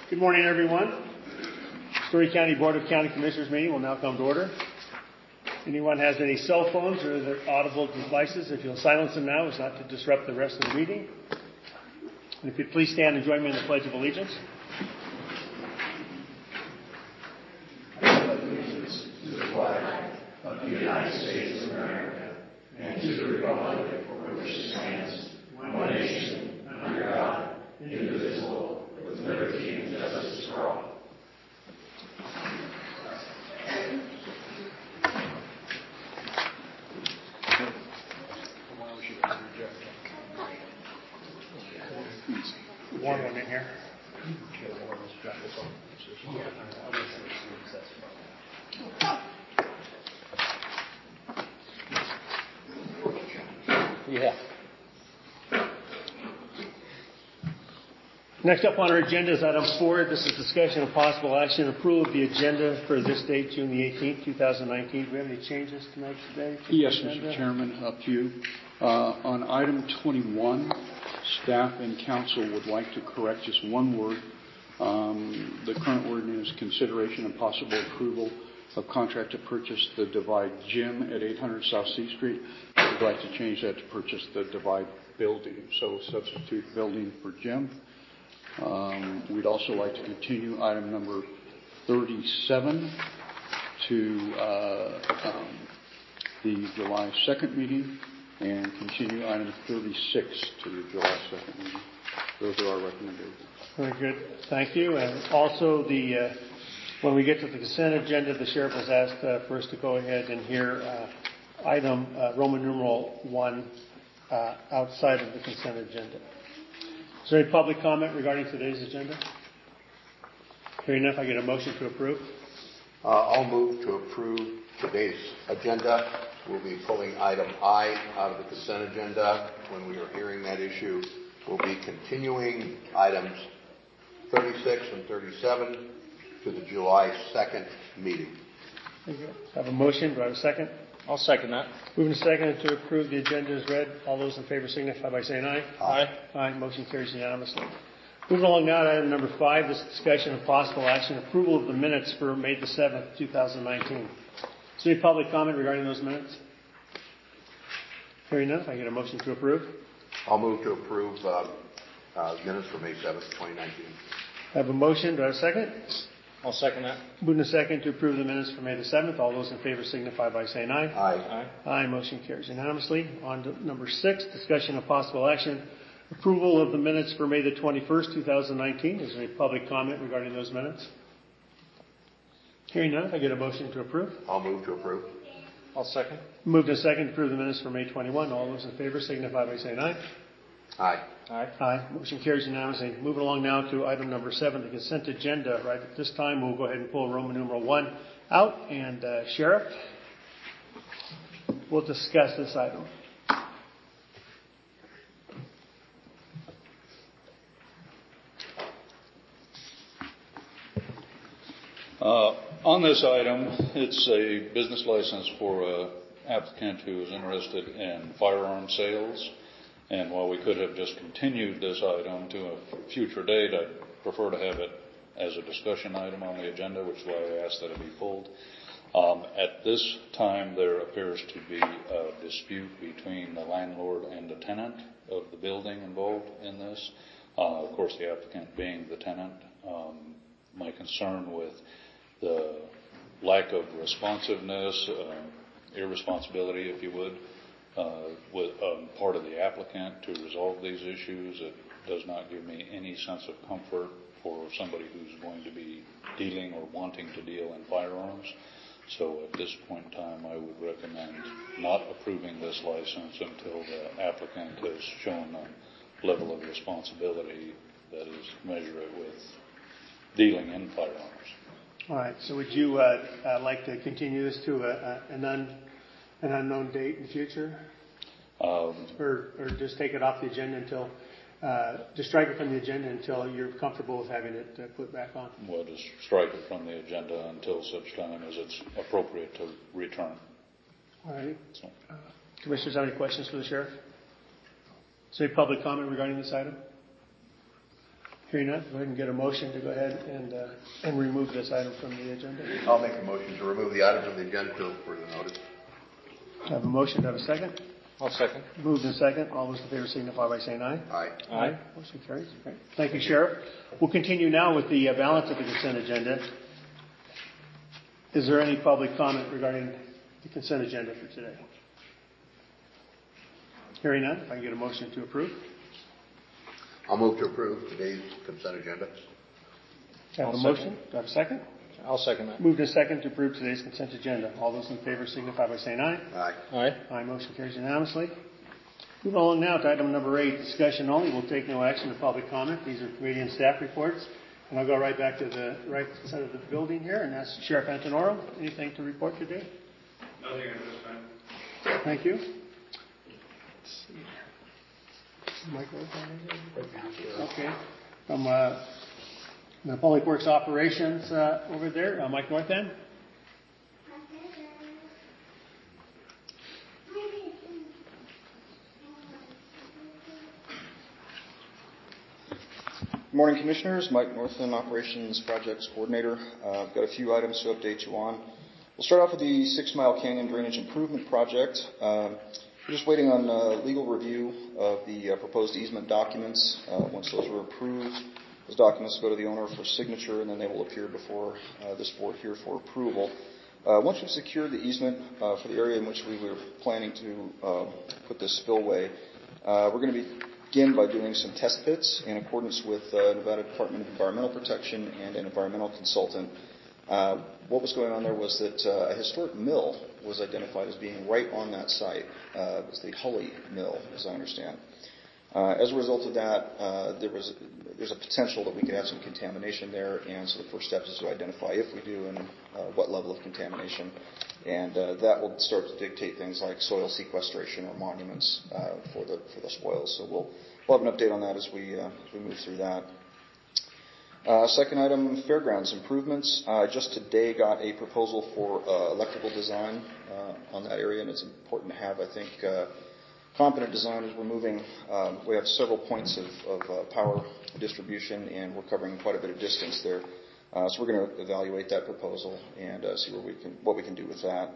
Good morning, everyone. Story County Board of County Commissioners meeting will now come to order. Anyone has any cell phones or other audible devices, if you'll silence them now, it's not to disrupt the rest of the meeting. And if you'd please stand and join me in the Pledge of Allegiance. I pledge allegiance to the flag of the United States of America and to the republic for which it stands, one nation, under God, indivisible, with liberty and justice for all. Warm one in here. Yeah. Next up on our agenda is item 4. This is discussion of possible action approval of the agenda for this date, June the 18th, 2019. Do we have any changes tonight today? Yes, Mr. Chairman, up to you. On item 21, staff and council would like to correct just one word. The current word is consideration and possible approval of contract to purchase the Divide Gym at 800 South C Street. We'd like to change that to purchase the Divide building. So substitute building for gym. We'd also like to continue item number 37 to the July 2nd meeting and continue item 36 to the July 2nd meeting. Those are our recommendations. Very good. Thank you. And also, when we get to the consent agenda, the sheriff has asked for us to go ahead and hear item Roman numeral 1 outside of the consent agenda. Is there any public comment regarding today's agenda? Hearing enough, I get a motion to approve. I'll move to approve today's agenda. We'll be pulling item I out of the consent agenda. When we are hearing that issue, we'll be continuing items 36 and 37 to the July 2nd meeting. Thank you. I have a motion. Do I have a second? I'll second that. Moving to second to approve the agenda as read. All those in favor signify by saying aye. Aye. Aye. Motion carries unanimously. Moving along now to item number 5, this discussion of possible action approval of the minutes for May the 7th, 2019. Is there any public comment regarding those minutes? Hearing none, I get a motion to approve. I'll move to approve minutes for May 7th, 2019. I have a motion. Do I have a second? I'll second that. Moving to second to approve the minutes for May the 7th. All those in favor signify by saying aye. Aye. Aye. Aye. Motion carries unanimously. On to number 6, discussion of possible action. Approval of the minutes for May the 21st, 2019. Is there any public comment regarding those minutes? Hearing none, I get a motion to approve. I'll move to approve. I'll second. Moved to second to approve the minutes for May 21. All those in favor signify by saying aye. Aye. Aye. Aye. Motion carries unanimously. Moving along now to item number 7, the consent agenda. Right at this time, we'll go ahead and pull Roman numeral 1 out. And Sheriff, we'll discuss this item. On this item, it's a business license for an applicant who is interested in firearm sales. And while we could have just continued this item to a future date, I'd prefer to have it as a discussion item on the agenda, which is why I asked that it be pulled. At this time, there appears to be a dispute between the landlord and the tenant of the building involved in this. Of course, the applicant being the tenant. My concern with the lack of responsiveness, irresponsibility, if you would, with part of the applicant to resolve these issues. It does not give me any sense of comfort for somebody who's going to be dealing or wanting to deal in firearms. So at this point in time, I would recommend not approving this license until the applicant has shown a level of responsibility that is commensurate with dealing in firearms. All right. So would you like to continue this to an unknown date in the future? Or just take it off the agenda until, just strike it from the agenda until you're comfortable with having it put back on? Well, just strike it from the agenda until such time as it's appropriate to return. All right. So, Commissioners, have any questions for the Sheriff? Is there any public comment regarding this item? Hearing none, go ahead and get a motion to go ahead and remove this item from the agenda. I'll make a motion to remove the item from the agenda till further notice. I have a motion. Do I have a second? I'll second. Moved in second. All those in favor signify by saying aye. Aye. Aye. Motion carries. Great. Thank you, Sheriff. We'll continue now with the balance of the consent agenda. Is there any public comment regarding the consent agenda for today? Hearing none, if I can get a motion to approve. I'll move to approve today's consent agenda. I have a motion. Do I have a second? I'll second that. Moved in second to approve today's consent agenda. All those in favor signify by saying aye. Aye. Aye. Aye. Motion carries unanimously. Moving along now to item number 8, discussion only. We'll take no action to public comment. These are committee and staff reports. And I'll go right back to the right side of the building here and ask Sheriff Antonoro, anything to report today? Nothing at this time. Thank you. Okay. From the Public Works Operations over there, Mike Northam. Good morning, Commissioners. Mike Northam, Operations Projects Coordinator. I've got a few items to update you on. We'll start off with the 6 Mile Canyon Drainage Improvement Project. We're just waiting on legal review of the proposed easement documents. Once those are approved, those documents go to the owner for signature, and then they will appear before this board here for approval. Once we've secured the easement for the area in which we were planning to put this spillway, we're going to begin by doing some test pits in accordance with Nevada Department of Environmental Protection and an environmental consultant. What was going on there was that a historic mill was identified as being right on that site. It was the Hully Mill, as I understand. As a result of that, there's a potential that we could have some contamination there, and so the first step is to identify if we do and what level of contamination. And that will start to dictate things like soil sequestration or monuments for the spoils. So we'll have an update on that as we move through that. Second item, fairgrounds improvements. Just today got a proposal for electrical design on that area, and it's important to have, I think, competent design as we're moving. We have several points of power distribution, and we're covering quite a bit of distance there. So we're going to evaluate that proposal and see what we can do with that.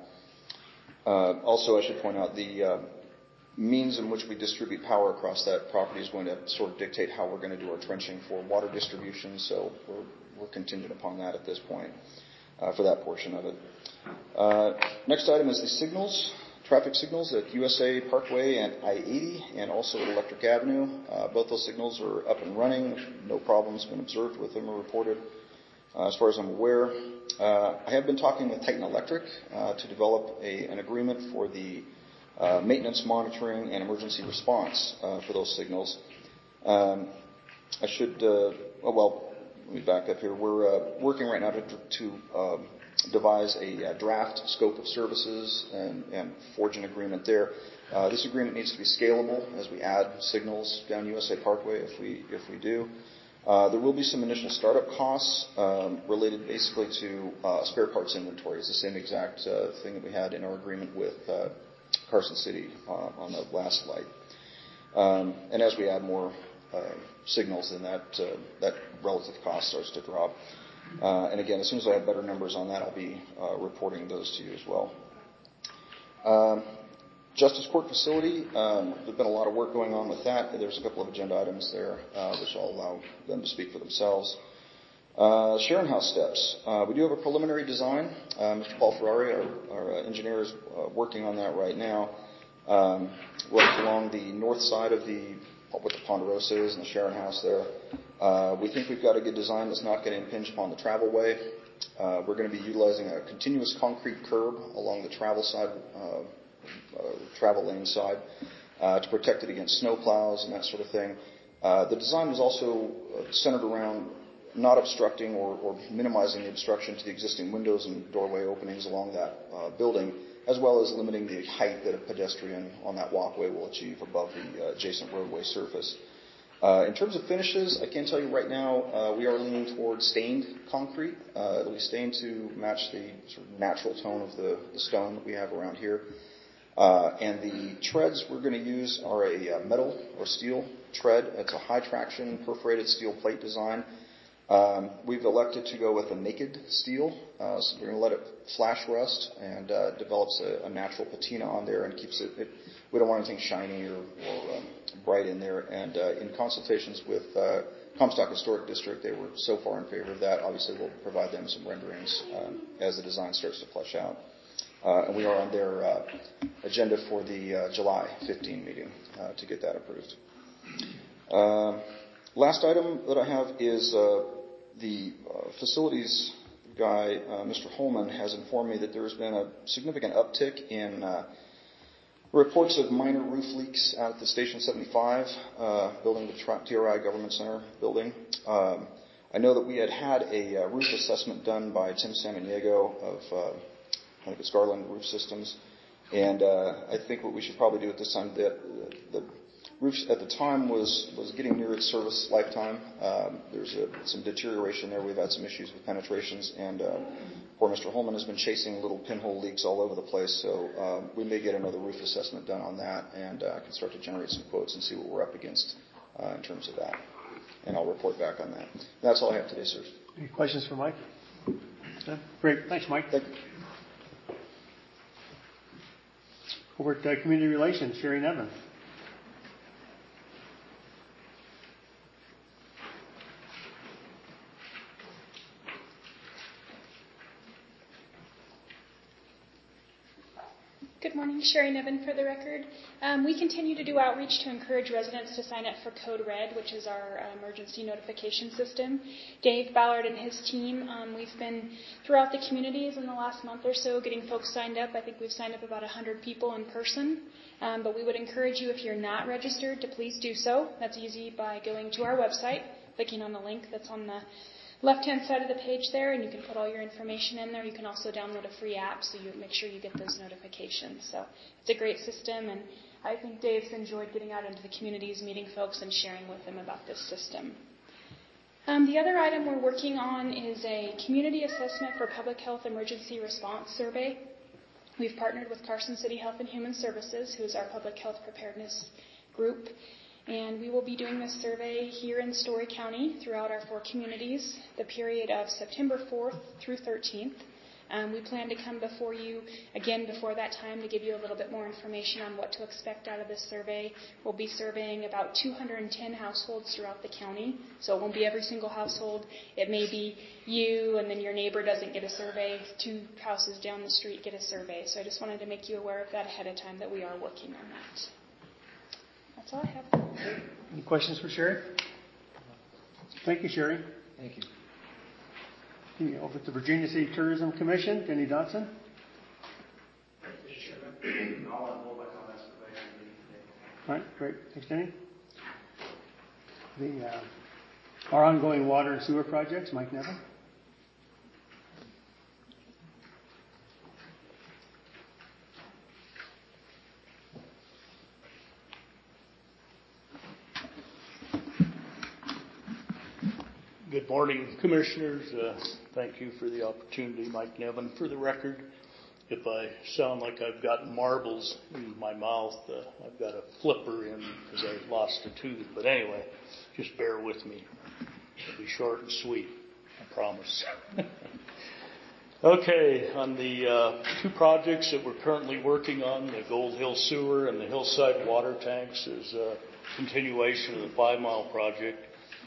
Also, I should point out the means in which we distribute power across that property is going to sort of dictate how we're going to do our trenching for water distribution. So we're contingent upon that at this point for that portion of it. Next item is the signals. Traffic signals at USA Parkway and I-80 and also at Electric Avenue. Both those signals are up and running. No problems been observed with them or reported. As far as I'm aware, I have been talking with Titan Electric to develop an agreement for the maintenance, monitoring, and emergency response for those signals. Let me back up here. We're working right now to devise a draft scope of services and forge an agreement there. This agreement needs to be scalable as we add signals down USA Parkway if we do. There will be some initial startup costs related basically to spare parts inventory. It's the same exact thing that we had in our agreement with Carson City on the last slide. And as we add more signals, then that relative cost starts to drop. And again, as soon as I have better numbers on that, I'll be reporting those to you as well. Justice Court Facility, there's been a lot of work going on with that. There's a couple of agenda items there, which I'll allow them to speak for themselves. Sharon House steps. We do have a preliminary design. Mr. Paul Ferrari, our engineer, is working on that right now. Right along the north side of what the Ponderosa is and the Sharon House there. We think we've got a good design that's not going to impinge upon the travel way. We're going to be utilizing a continuous concrete curb along the travel lane side to protect it against snow plows and that sort of thing. The design was also centered around not obstructing or minimizing the obstruction to the existing windows and doorway openings along that building, as well as limiting the height that a pedestrian on that walkway will achieve above the adjacent roadway surface. In terms of finishes, I can tell you right now we are leaning towards stained concrete. It'll be stained to match the sort of natural tone of the stone that we have around here. And the treads we're going to use are a metal or steel tread. It's a high traction perforated steel plate design. We've elected to go with a naked steel, so we're going to let it flash rust and develops a natural patina on there and keeps it. We don't want anything shiny or bright in there. And in consultations with Comstock Historic District, they were so far in favor of that. Obviously, we'll provide them some renderings as the design starts to flesh out. And we are on their agenda for the July 15 meeting to get that approved. Last item that I have is the facilities guy, Mr. Holman, has informed me that there has been a significant uptick in reports of minor roof leaks out at the Station 75 building, the TRI Government Center building. I know that we had a roof assessment done by Tim Samaniego of I think it's Garland Roof Systems, and I think what we should probably do at this time, the roof at the time was getting near its service lifetime. There's some deterioration there. We've had some issues with penetrations, and poor Mr. Holman has been chasing little pinhole leaks all over the place. So we may get another roof assessment done on that, and can start to generate some quotes and see what we're up against in terms of that. And I'll report back on that. That's all I have today, sir. Any questions for Mike? No? Great. Thanks, Mike. Thank you. Over at Community Relations, Sherry Nevin. Good morning, Sherry Nevin for the record. We continue to do outreach to encourage residents to sign up for Code Red, which is our emergency notification system. Dave Ballard and his team, we've been throughout the communities in the last month or so getting folks signed up. I think we've signed up about 100 people in person. But we would encourage you, if you're not registered, to please do so. That's easy by going to our website, clicking on the link that's on the left-hand side of the page there, and you can put all your information in there. You can also download a free app so you make sure you get those notifications. So it's a great system, and I think Dave's enjoyed getting out into the communities, meeting folks, and sharing with them about this system. The other item we're working on is a community assessment for public health emergency response survey. We've partnered with Carson City Health and Human Services, who is our public health preparedness group. And we will be doing this survey here in Story County throughout our 4 communities, the period of September 4th through 13th. We plan to come before you again before that time to give you a little bit more information on what to expect out of this survey. We'll be surveying about 210 households throughout the county, so it won't be every single household. It may be you and then your neighbor doesn't get a survey, 2 houses down the street get a survey. So I just wanted to make you aware of that ahead of time, that we are working on that. That's all I have. Any questions for Sherry? Thank you, Sherry. Thank you. Over at the Virginia City Tourism Commission, Denny Dodson. Mr. Chairman, I'll have more of my comments for later in the meeting today. All right, great. Thanks, Denny. Our ongoing water and sewer projects, Mike Nevin. Good morning, Commissioners. Thank you for the opportunity. Mike Nevin for the record. If I sound like I've got marbles in my mouth, I've got a flipper in because I lost a tooth. But anyway, just bear with me. It'll be short and sweet, I promise. Okay, on the 2 projects that we're currently working on, the Gold Hill Sewer and the Hillside Water Tanks, is a continuation of the 5-mile project.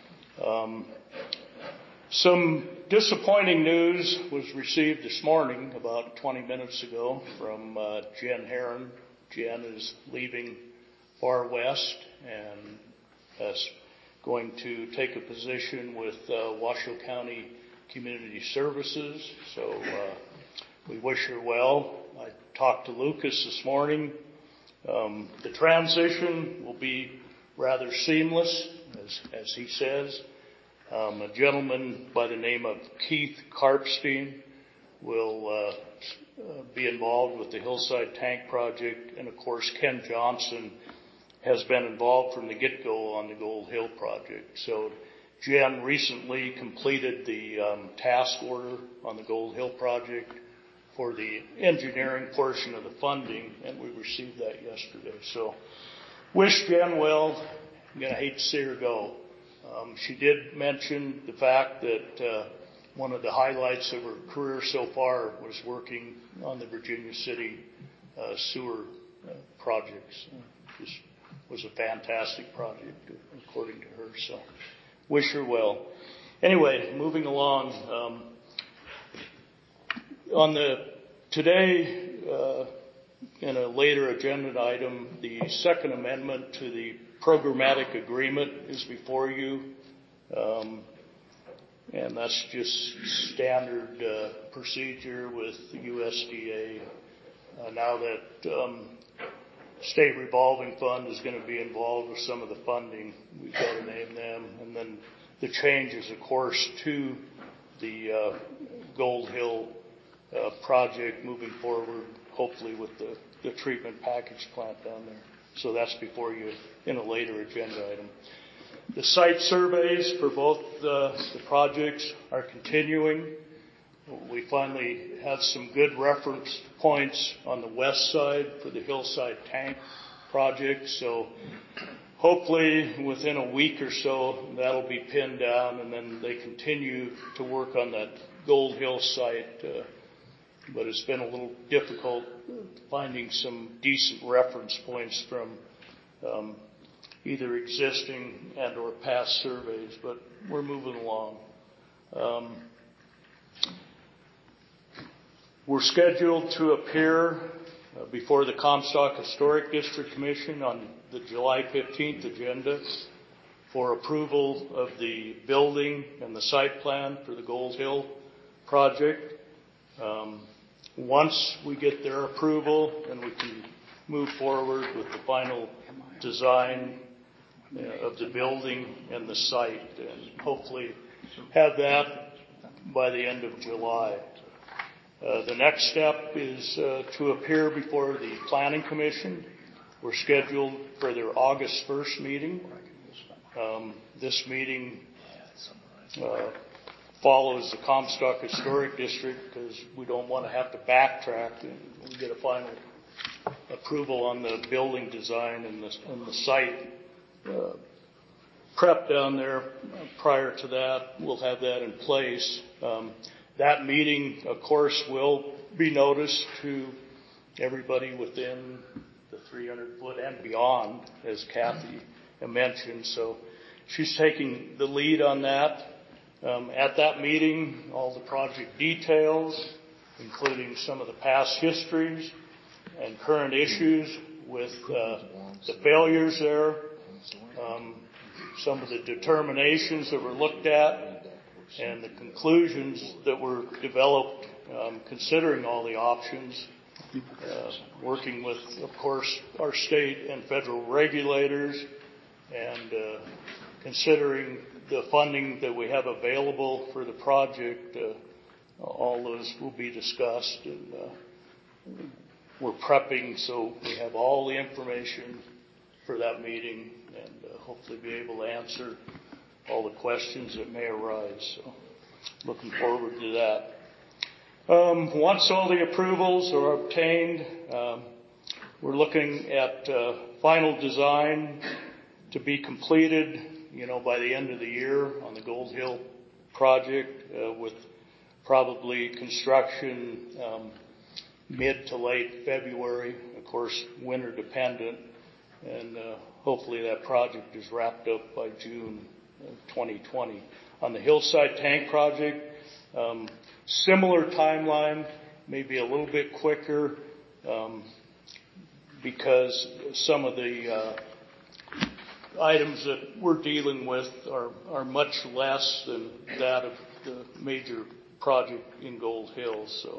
Some disappointing news was received this morning, about 20 minutes ago, from Jen Herron. Jen is leaving Far West and is going to take a position with Washoe County Community Services. So we wish her well. I talked to Lucas this morning. The transition will be rather seamless, as he says. A gentleman by the name of Keith Karpstein will be involved with the Hillside Tank Project, and of course Ken Johnson has been involved from the get-go on the Gold Hill Project. So Jen recently completed the task order on the Gold Hill Project for the engineering portion of the funding, and we received that yesterday. So wish Jen well, I'm going to hate to see her go. She did mention the fact that one of the highlights of her career so far was working on the Virginia City sewer projects. This was a fantastic project, according to her. So, wish her well. Anyway, moving along. Today, in a later agenda item, the second amendment to the programmatic agreement is before you. And that's just standard procedure with the USDA. Now that state revolving fund is going to be involved with some of the funding, we've got to name them. And then the changes, of course, to the Gold Hill project moving forward, hopefully with the treatment package plant down there. So that's before you in a later agenda item. The site surveys for both the projects are continuing. We finally have some good reference points on the west side for the Hillside Tank project. So hopefully within a week or so that'll be pinned down, and then they continue to work on that Gold Hill site. But it's been a little difficult finding some decent reference points from either existing and or past surveys, but we're moving along. We're scheduled to appear before the Comstock Historic District Commission on the July 15th agenda for approval of the building and the site plan for the Gold Hill project. Once we get their approval, then we can move forward with the final design of the building and the site, and hopefully have that by the end of July. The next step is to appear before the Planning Commission. We're scheduled for their August 1st meeting. This meeting follows the Comstock Historic District because we don't want to have to backtrack and we get a final approval on the building design and the site prep down there. Prior to that, we'll have that in place. That meeting, of course, will be noticed to everybody within the 300-foot and beyond, as Kathy mentioned. So she's taking the lead on that. At that meeting, all the project details, including some of the past histories and current issues with the failures there, some of the determinations that were looked at, and the conclusions that were developed considering all the options, working with, of course, our state and federal regulators, and considering the funding that we have available for the project. All those will be discussed, and we're prepping so we have all the information for that meeting and hopefully be able to answer all the questions that may arise. So looking forward to that. Once all the approvals are obtained, we're looking at final design to be completed, by the end of the year on the Gold Hill project, with probably construction mid to late February, of course, winter dependent, and hopefully that project is wrapped up by June 2020. On the Hillside Tank project, similar timeline, maybe a little bit quicker, because some of the items that we're dealing with are much less than that of the major project in Gold Hill. So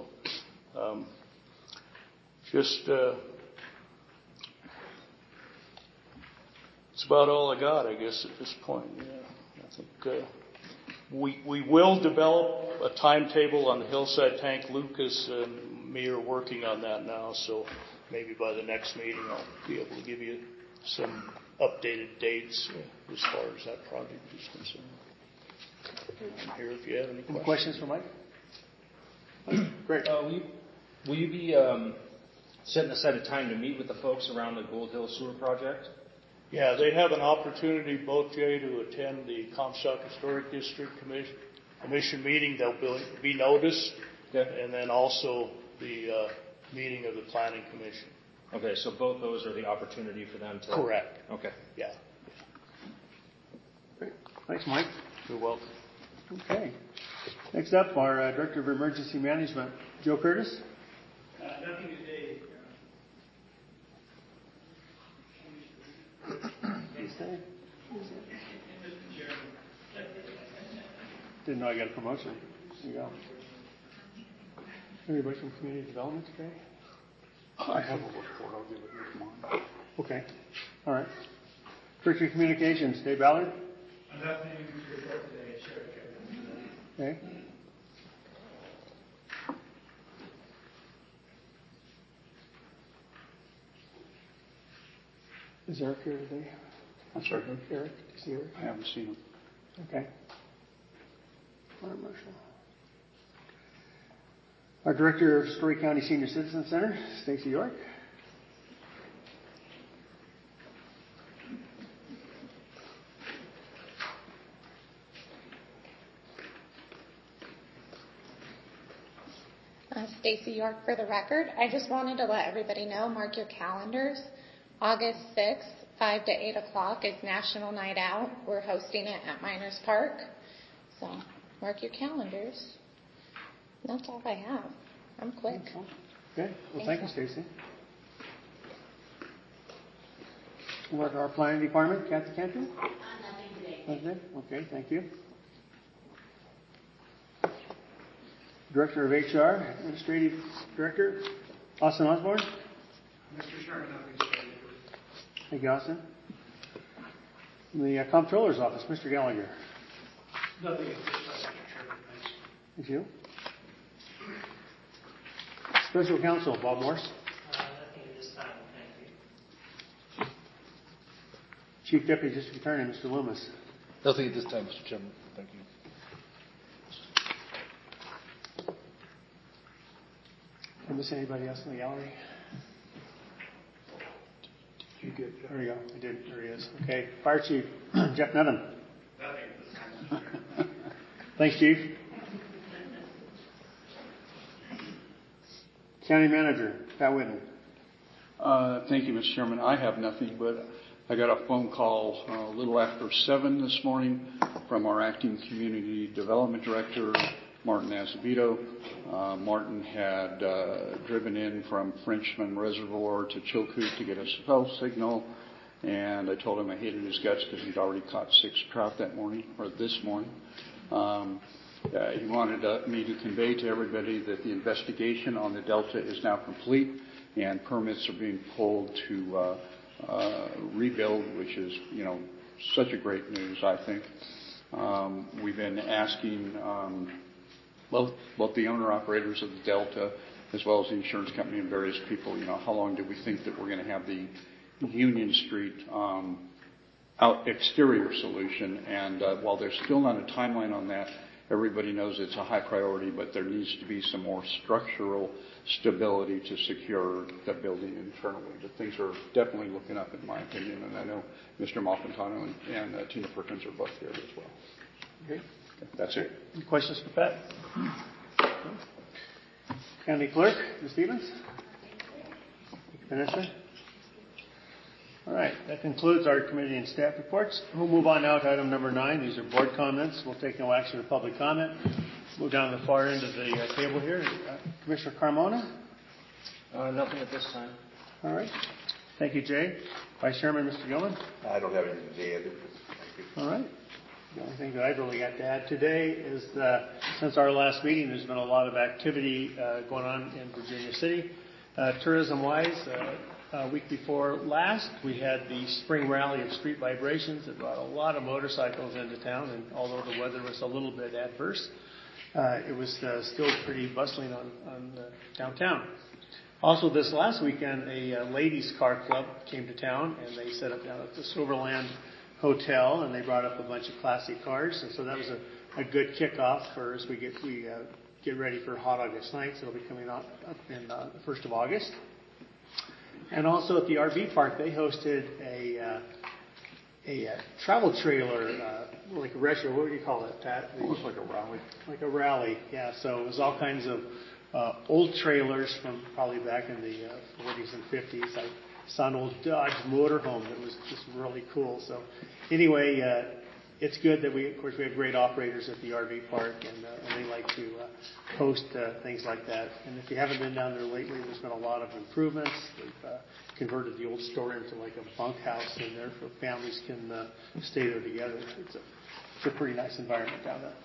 it's about all I got, I guess, at this point. Yeah, I think we will develop a timetable on the Hillside Tank. Lucas and me are working on that now, so maybe by the next meeting I'll be able to give you some updated dates as far as that project is concerned. I'm here if you have any questions. Any questions for Mike? Great. Will you be setting aside a time to meet with the folks around the Gold Hill Sewer project? Yeah, they have an opportunity, both Jay, to attend the Comstock Historic District Commission meeting. They'll be noticed, Okay. and then also the meeting of the Planning Commission. Okay, so both those are the opportunity for them to... Correct. Okay. Yeah. Great. Thanks, Mike. You're welcome. Okay. Next up, our Director of Emergency Management, Joe Curtis. Nothing today. Didn't know I got a promotion. There you go. Anybody from Community Development today? I have a report. I'll give it with mine. Okay. All right. Director of Communications, Dave Ballard. Nothing to report today. Sure. Okay. Is Eric here today? I'm sorry. Eric, is he here? I haven't seen him. Okay. Fire Marshal. Our Director of Story County Senior Citizen Center, Stacy York. Stacy York for the record. I just wanted to let everybody know, mark your calendars. August 6th, 5 to 8 o'clock is National Night Out. We're hosting it at Miners Park. So mark your calendars. That's all I have. I'm quick. Okay. Well, thank you, Stacy. What our planning department, Kathy Cantu? Nothing today. Nothing? Okay, thank you. Director of HR, Administrative Director, Austin Osborne. Mr. Sherman, nothing today. Thank you, Austin. In the Comptroller's Office, Mr. Gallagher. Nothing at this time, Mr. Chairman. Thanks. Thank you. Special Counsel, Bob Morse. Nothing at this time. Thank you. Chief Deputy District Attorney, Mr. Loomis. Nothing at this time, Mr. Chairman. Thank you. Did I miss anybody else in the gallery? You get There you go. I did. There he is. Okay. Fire Chief, Jeff Nevin. Nothing at this time, Mr. Chairman. Thanks, Chief. County Manager, Pat Whitten. Thank you, Mr. Chairman. I have nothing, but I got a phone call a little after 7 this morning from our acting Community Development Director, Martin Azevedo. Martin had driven in from Frenchman Reservoir to Chilkoot to get a cell signal, and I told him I hated his guts because he'd already caught 6 trout that morning, or this morning. He wanted me to convey to everybody that the investigation on the Delta is now complete, and permits are being pulled to rebuild, which is, such a great news, I think. We've been asking both the owner-operators of the Delta as well as the insurance company and various people, how long do we think that we're going to have the Union Street out exterior solution? And while there's still not a timeline on that, everybody knows it's a high priority, but there needs to be some more structural stability to secure the building internally. But things are definitely looking up, in my opinion, and I know Mr. Malfantano and Tina Perkins are both here as well. Okay. That's it. Any questions for Pat? County Clerk, Ms. Stevens. Vanessa. All right, that concludes our committee and staff reports. We'll move on now to item number 9. These are board comments. We'll take no action to public comment. Move down to the far end of the table here. Commissioner Carmona. Nothing at this time. All right. Thank you, Jay. Vice Chairman, Mr. Gilman. I don't have anything to add. Thank you. All right. The only thing that I've really got to add today is since our last meeting, there's been a lot of activity going on in Virginia City. Tourism-wise, a week before last, we had the spring rally of Street Vibrations that brought a lot of motorcycles into town, and although the weather was a little bit adverse, it was still pretty bustling on downtown. Also, this last weekend, a ladies' car club came to town, and they set up down at the Silverland Hotel, and they brought up a bunch of classic cars, and so that was a good kickoff for as we get ready for Hot August Nights. It'll be coming up in the 1st of August. And also at the RV park, they hosted travel trailer, like a retro. What would you call it, Pat? It looks like a rally. Like a rally, yeah. So it was all kinds of old trailers from probably back in the 40s and 50s. I saw an old Dodge motorhome that was just really cool. So anyway, it's good that we have great operators at the RV park, and they like to host things like that. And if you haven't been down there lately, there's been a lot of improvements. They've converted the old store into like a bunkhouse in there for families can stay there together. It's a pretty nice environment down there.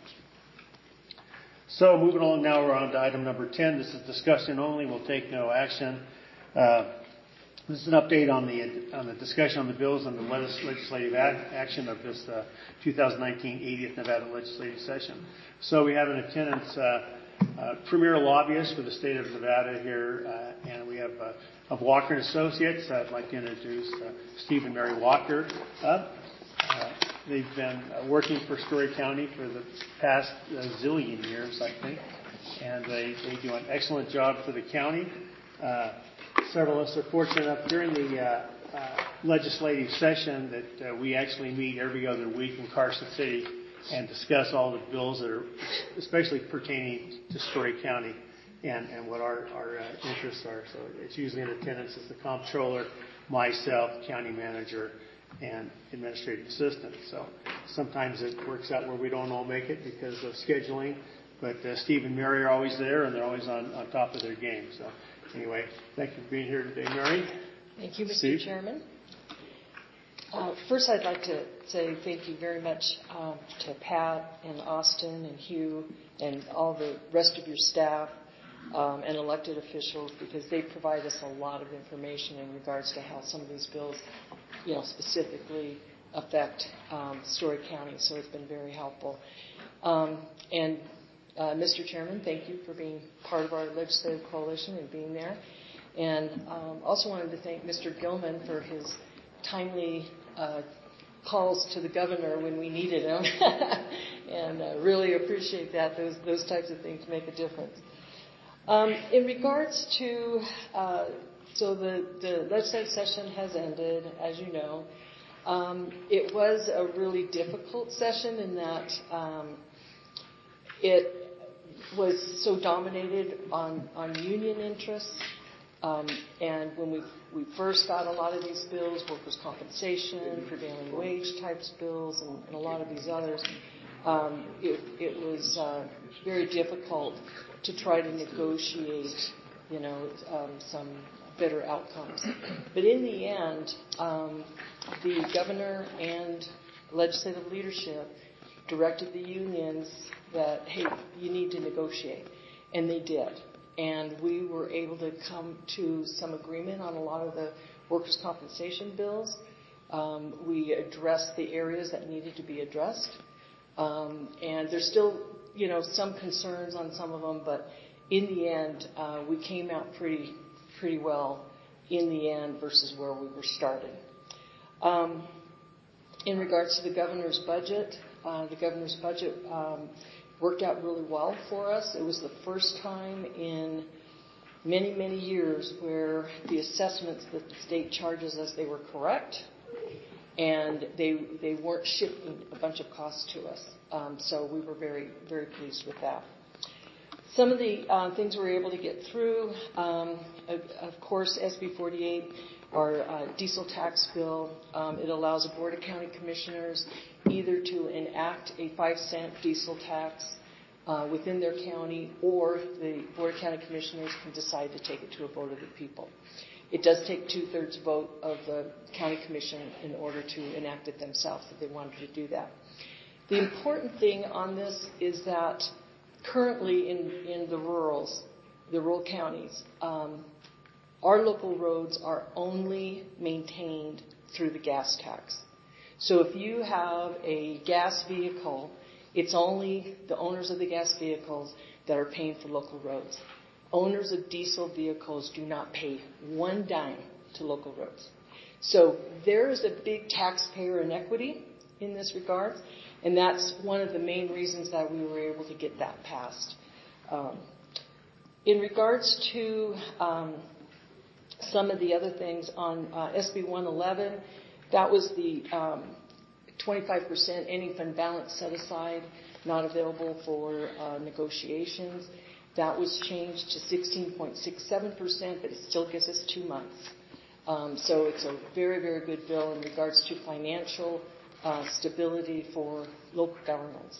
So moving along now, we're on to item number 10. This is discussion only. We'll take no action. This is an update on the discussion on the bills and the legislative action of this 2019 80th Nevada legislative session. So we have in attendance premier lobbyists for the state of Nevada here, and we have of Walker & Associates. I'd like to introduce Steve and Mary Walker. They've been working for Story County for the past zillion years, I think, and they do an excellent job for the county. Several of us are fortunate enough during the legislative session that we actually meet every other week in Carson City and discuss all the bills that are especially pertaining to Story County and what our interests are. So it's usually in attendance as the comptroller, myself, county manager, and administrative assistant. So sometimes it works out where we don't all make it because of scheduling, but Steve and Mary are always there, and they're always on top of their game. So anyway, thank you for being here today, Mary. Thank you, Mr. Steve? Chairman. First, I'd like to say thank you very much to Pat and Austin and Hugh and all the rest of your staff and elected officials, because they provide us a lot of information in regards to how some of these bills, specifically affect Story County. So it's been very helpful. And Mr. Chairman, thank you for being part of our legislative coalition and being there. And also wanted to thank Mr. Gilman for his timely calls to the governor when we needed him. And really appreciate that. Those types of things make a difference. In regards to, so the legislative session has ended, as you know. It was a really difficult session in that it was so dominated on union interests. And when we first got a lot of these bills, workers' compensation, prevailing wage types bills, and a lot of these others, it was very difficult to try to negotiate, some better outcomes. But in the end, the governor and legislative leadership directed the unions that, hey, you need to negotiate. And they did. And we were able to come to some agreement on a lot of the workers' compensation bills. We addressed the areas that needed to be addressed. And there's still, some concerns on some of them, but in the end, we came out pretty well in the end versus where we were starting. In regards to the governor's budget worked out really well for us. It was the first time in many, many years where the assessments that the state charges us, they were correct, and they weren't shifting a bunch of costs to us. So we were very, very pleased with that. Some of the things we were able to get through, of course, SB 48, our diesel tax bill. It allows the Board of County Commissioners either to enact a 5-cent diesel tax within their county, or the Board of County Commissioners can decide to take it to a vote of the people. It does take 2/3 vote of the county commission in order to enact it themselves if they wanted to do that. The important thing on this is that currently in the rural counties, our local roads are only maintained through the gas tax. So if you have a gas vehicle, it's only the owners of the gas vehicles that are paying for local roads. Owners of diesel vehicles do not pay one dime to local roads. So there is a big taxpayer inequity in this regard, and that's one of the main reasons that we were able to get that passed. In regards to some of the other things on SB 111, that was the 25% any fund balance set aside, not available for negotiations. That was changed to 16.67%, but it still gives us 2 months. So it's a very, very good bill in regards to financial stability for local governments.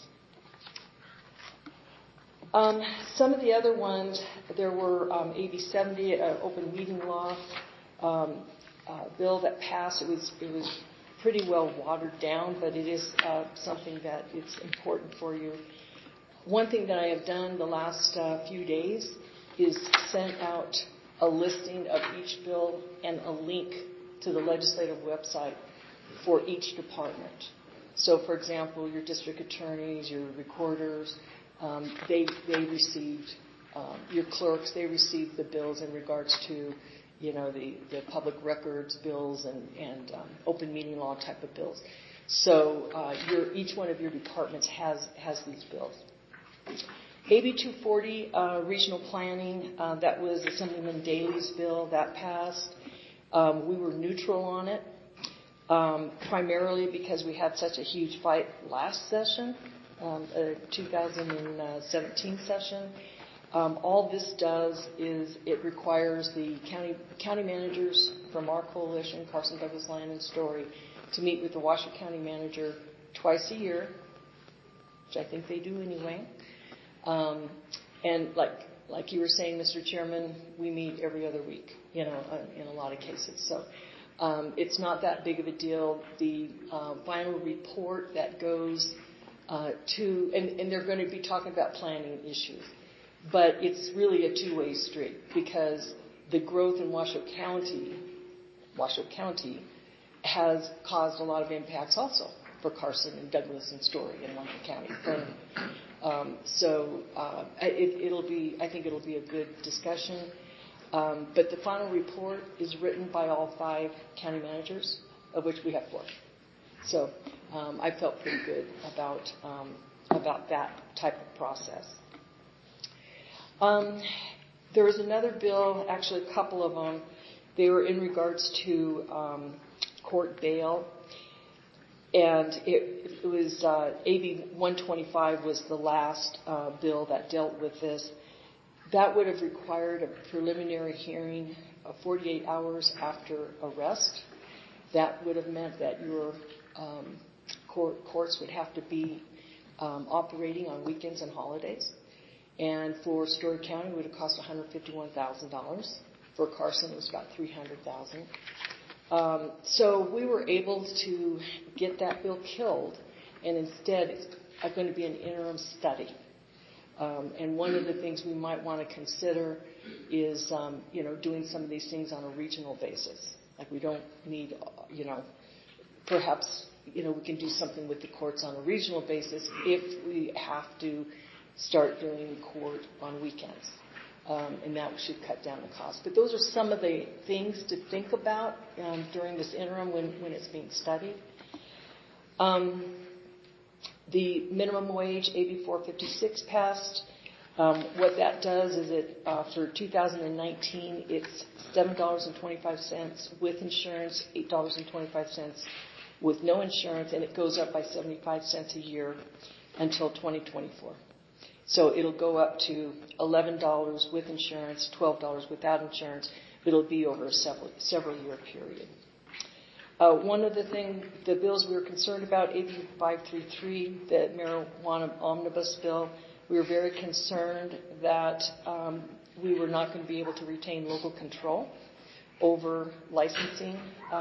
Some of the other ones, there were AB 70, open meeting law bill that passed. It was pretty well watered down, but it is something that it's important for you. One thing that I have done the last few days is sent out a listing of each bill and a link to the legislative website for each department. So, for example, your district attorneys, your recorders, they received, your clerks, they received the bills in regards to, the public records bills and open meeting law type of bills. So each one of your departments has these bills. AB 240, regional planning, that was Assemblyman Daley's bill that passed. We were neutral on it, primarily because we had such a huge fight last session, 2017 session. All this does is it requires the county managers from our coalition, Carson, Douglas, Lyon, and Story, to meet with the Washoe County manager twice a year, which I think they do anyway. And like you were saying, Mr. Chairman, we meet every other week, in a lot of cases. So it's not that big of a deal. The final report that goes and they're going to be talking about planning issues. But it's really a two-way street because the growth in Washoe County has caused a lot of impacts also for Carson and Douglas and Story and Washoe County. I think it'll be a good discussion. But the final report is written by all 5 county managers, of which we have 4. So I felt pretty good about that type of process. There was another bill, actually a couple of them. They were in regards to court bail. And it was AB 125 was the last bill that dealt with this. That would have required a preliminary hearing of 48 hours after arrest. That would have meant that your courts would have to be operating on weekends and holidays. And for Story County, it would have cost $151,000. For Carson, it was about $300,000. So we were able to get that bill killed, and instead it's going to be an interim study. And one of the things we might want to consider is, doing some of these things on a regional basis. Like we don't need, perhaps, we can do something with the courts on a regional basis if we have to start doing court on weekends. And that should cut down the cost. But those are some of the things to think about during this interim when it's being studied. The minimum wage, AB 456, passed. What that does is for 2019, it's $7.25 with insurance, $8.25 with no insurance, and it goes up by 75 cents a year until 2024. So it'll go up to $11 with insurance, $12 without insurance. It'll be over a several-year period. One of the bills we were concerned about, AB 533, the marijuana omnibus bill, we were very concerned that we were not going to be able to retain local control over licensing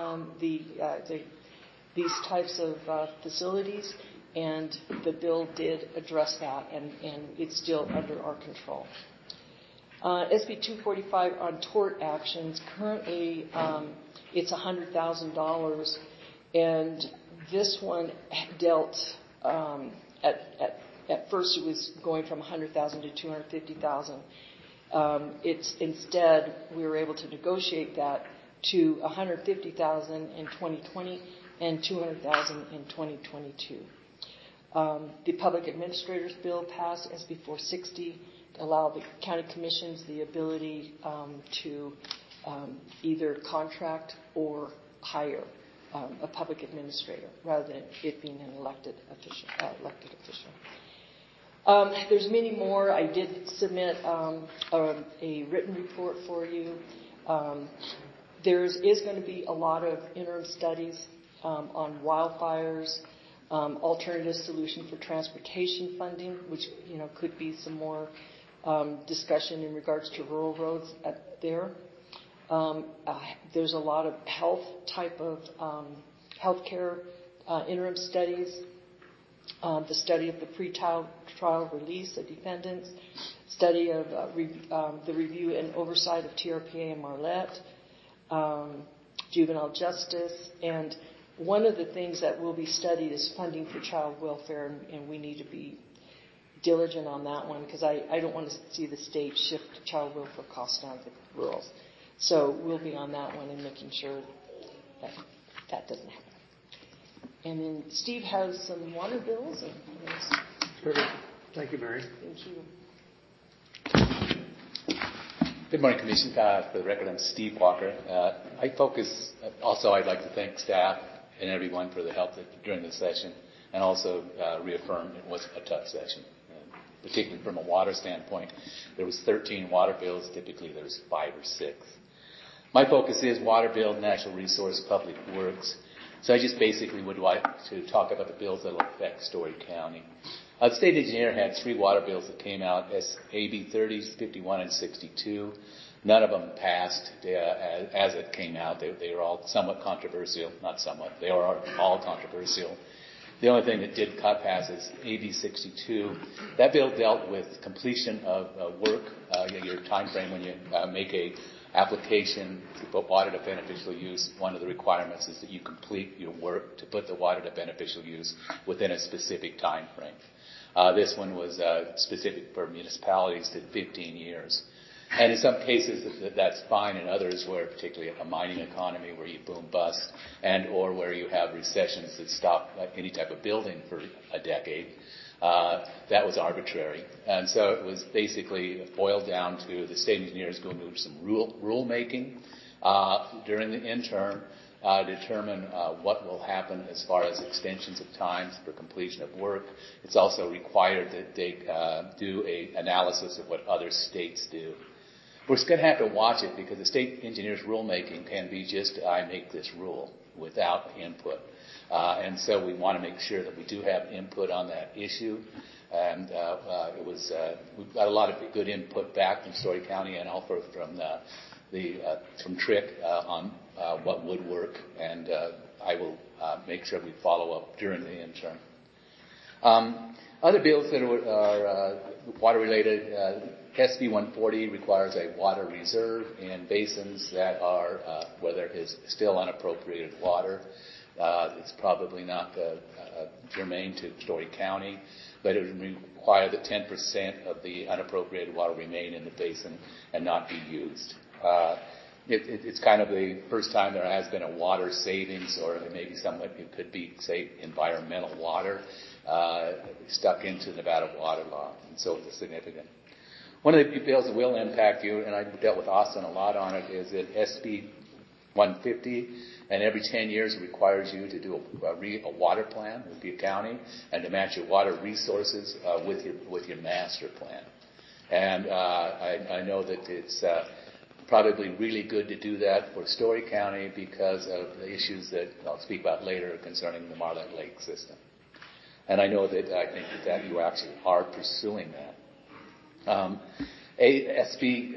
these types of facilities. And the bill did address that, and it's still under our control. SB 245 on tort actions, currently it's $100,000, and this one dealt, at first it was going from $100,000 to $250,000. It's instead, we were able to negotiate that to $150,000 in 2020 and $200,000 in 2022. The Public Administrators Bill passed, SB 460, to allow the county commissions the ability to either contract or hire a public administrator rather than it being an elected official. There's many more. I did submit a written report for you. There is going to be a lot of interim studies on wildfires, alternative solution for transportation funding, which could be some more discussion in regards to rural roads there. There's a lot of health type of healthcare interim studies. The study of the pre-trial release of defendants, study of the review and oversight of TRPA and Marlette, juvenile justice, and one of the things that will be studied is funding for child welfare, and we need to be diligent on that one because I don't want to see the state shift child welfare costs down to the rurals. So we'll be on that one and making sure that doesn't happen. And then Steve has some water bills. Perfect. Thank you, Mary. Thank you. Good morning, Commission. For the record, I'm Steve Walker. I'd like to thank staff and everyone for the help during the session, and also reaffirm it was a tough session, particularly from a water standpoint. There was 13 water bills. Typically, there's 5 or 6. My focus is water bill, natural resource, public works. So I just basically would like to talk about the bills that will affect Story County. The state engineer had 3 water bills that came out, AB 30, 51, and 62. None of them passed as it came out. They were all somewhat controversial. Not somewhat. They are all controversial. The only thing that did pass is AB 62. That bill dealt with completion of work, your time frame when you make a application to put water to beneficial use. One of the requirements is that you complete your work to put the water to beneficial use within a specific time frame. This one was specific for municipalities to 15 years. And in some cases that's fine, in others where, particularly a mining economy where you boom bust, and or where you have recessions that stop any type of building for a decade, that was arbitrary. And so it was basically boiled down to the state engineers going to do some rule making during the interim, determine what will happen as far as extensions of times for completion of work. It's also required that they do an analysis of what other states do. We're going to have to watch it because the state engineer's rulemaking can be just, I make this rule without input. And so we want to make sure that we do have input on that issue. And we've got a lot of good input back from Story County and also from Trick on what would work. And I will make sure we follow up during the interim. Other bills that are water related, SB 140 requires a water reserve in basins that are where there is still unappropriated water. It's probably not germane to Story County, but it would require that 10% of the unappropriated water remain in the basin and not be used. It's kind of the first time there has been a water savings, or maybe somewhat it could be, say, environmental water stuck into Nevada water law, and so it's significant. One of the bills that will impact you, and I dealt with Austin a lot on it, is in SB 150, and every 10 years it requires you to do a water plan with your county and to match your water resources with your master plan. And I know that it's probably really good to do that for Story County because of the issues that I'll speak about later concerning the Marlette Lake system. And I know that I think that you actually are pursuing that. AB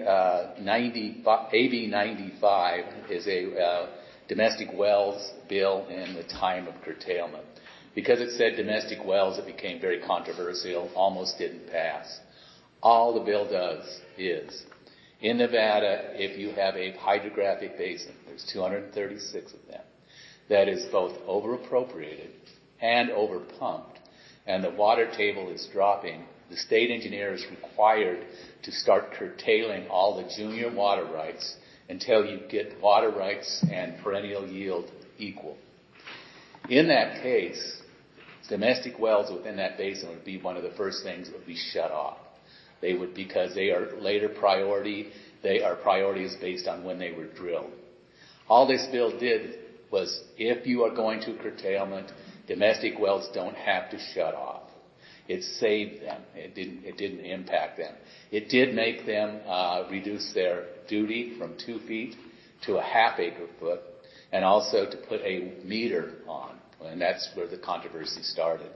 95 is a domestic wells bill in the time of curtailment. Because it said domestic wells, it became very controversial, almost didn't pass. All the bill does is, in Nevada, if you have a hydrographic basin, there's 236 of them, that is both over-appropriated and over-pumped, and the water table is dropping, the state engineer is required to start curtailing all the junior water rights until you get water rights and perennial yield equal. In that case, domestic wells within that basin would be one of the first things that would be shut off. They would, because they are later priority, they are priorities based on when they were drilled. All this bill did was if you are going to curtailment, domestic wells don't have to shut off. It saved them. It didn't impact them. It did make them reduce their duty from 2 feet to a half acre foot, and also to put a meter on, and that's where the controversy started.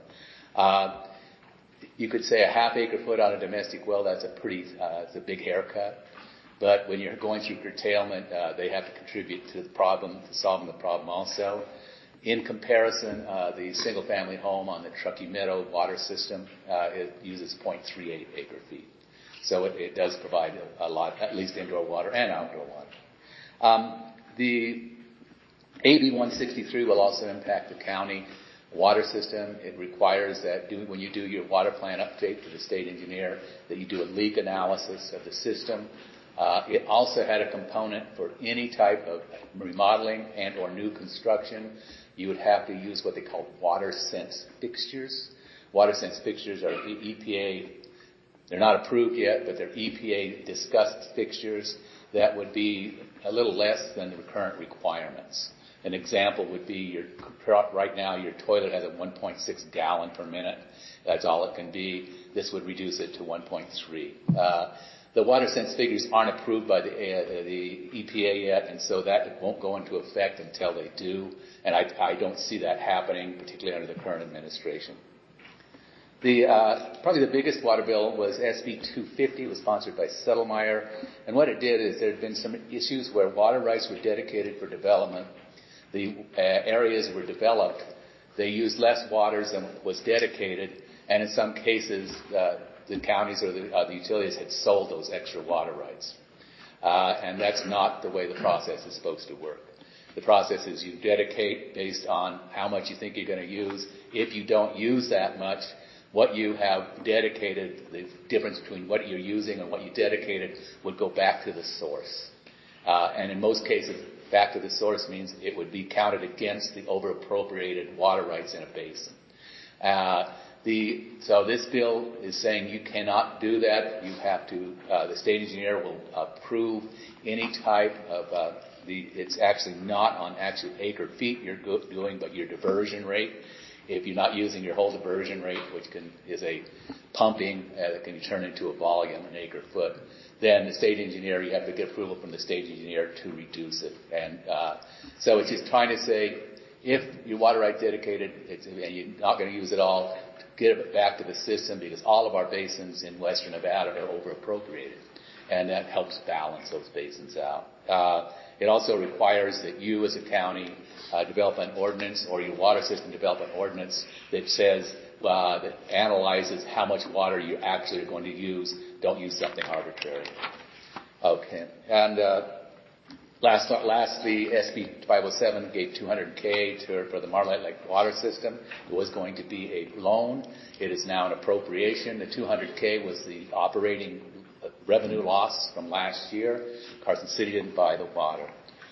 You could say a half acre foot on a domestic well, that's it's a big haircut. But when you're going through curtailment, they have to contribute to the problem, to solving the problem also. In comparison, the single-family home on the Truckee Meadow water system it uses 0.38 acre feet. So it does provide a lot, at least indoor water and outdoor water. The AB 163 will also impact the county water system. It requires that when you do your water plan update to the state engineer, that you do a leak analysis of the system. It also had a component for any type of remodeling and or new construction. You would have to use what they call water sense fixtures. Water sense fixtures are EPA, they're not approved yet, but they're EPA discussed fixtures that would be a little less than the current requirements. An example would be right now your toilet has a 1.6 gallon per minute. That's all it can be. This would reduce it to 1.3. The water sense figures aren't approved by the EPA yet, and so that won't go into effect until they do. And I don't see that happening, particularly under the current administration. Probably the biggest water bill was SB 250. It was sponsored by Settlemyre. And what it did is there had been some issues where water rights were dedicated for development. The areas were developed. They used less waters than was dedicated. And in some cases, the counties or the utilities had sold those extra water rights. And that's not the way the process is supposed to work. The process is you dedicate based on how much you think you're going to use. If you don't use that much, what you have dedicated, the difference between what you're using and what you dedicated would go back to the source. And in most cases, back to the source means it would be counted against the over-appropriated water rights in a basin. So this bill is saying you cannot do that. You have to, the state engineer will approve any type of, it's actually not on actual acre feet you're doing, but your diversion rate. If you're not using your whole diversion rate, which is a pumping that can be turned into a volume, an acre foot, then the state engineer, you have to get approval from the state engineer to reduce it. And so it's just trying to say, if your water right dedicated, and you're not going to use it all, get it back to the system, because all of our basins in western Nevada are over-appropriated. And that helps balance those basins out. It also requires that you as a county develop an ordinance, or your water system develop an ordinance that says, that analyzes how much water you actually are going to use. Don't use something arbitrary. Okay. And lastly, SB 507 gave $200K for the Marlette Lake water system. It was going to be a loan. It is now an appropriation. The $200K was the operating revenue loss from last year. Carson City didn't buy the water.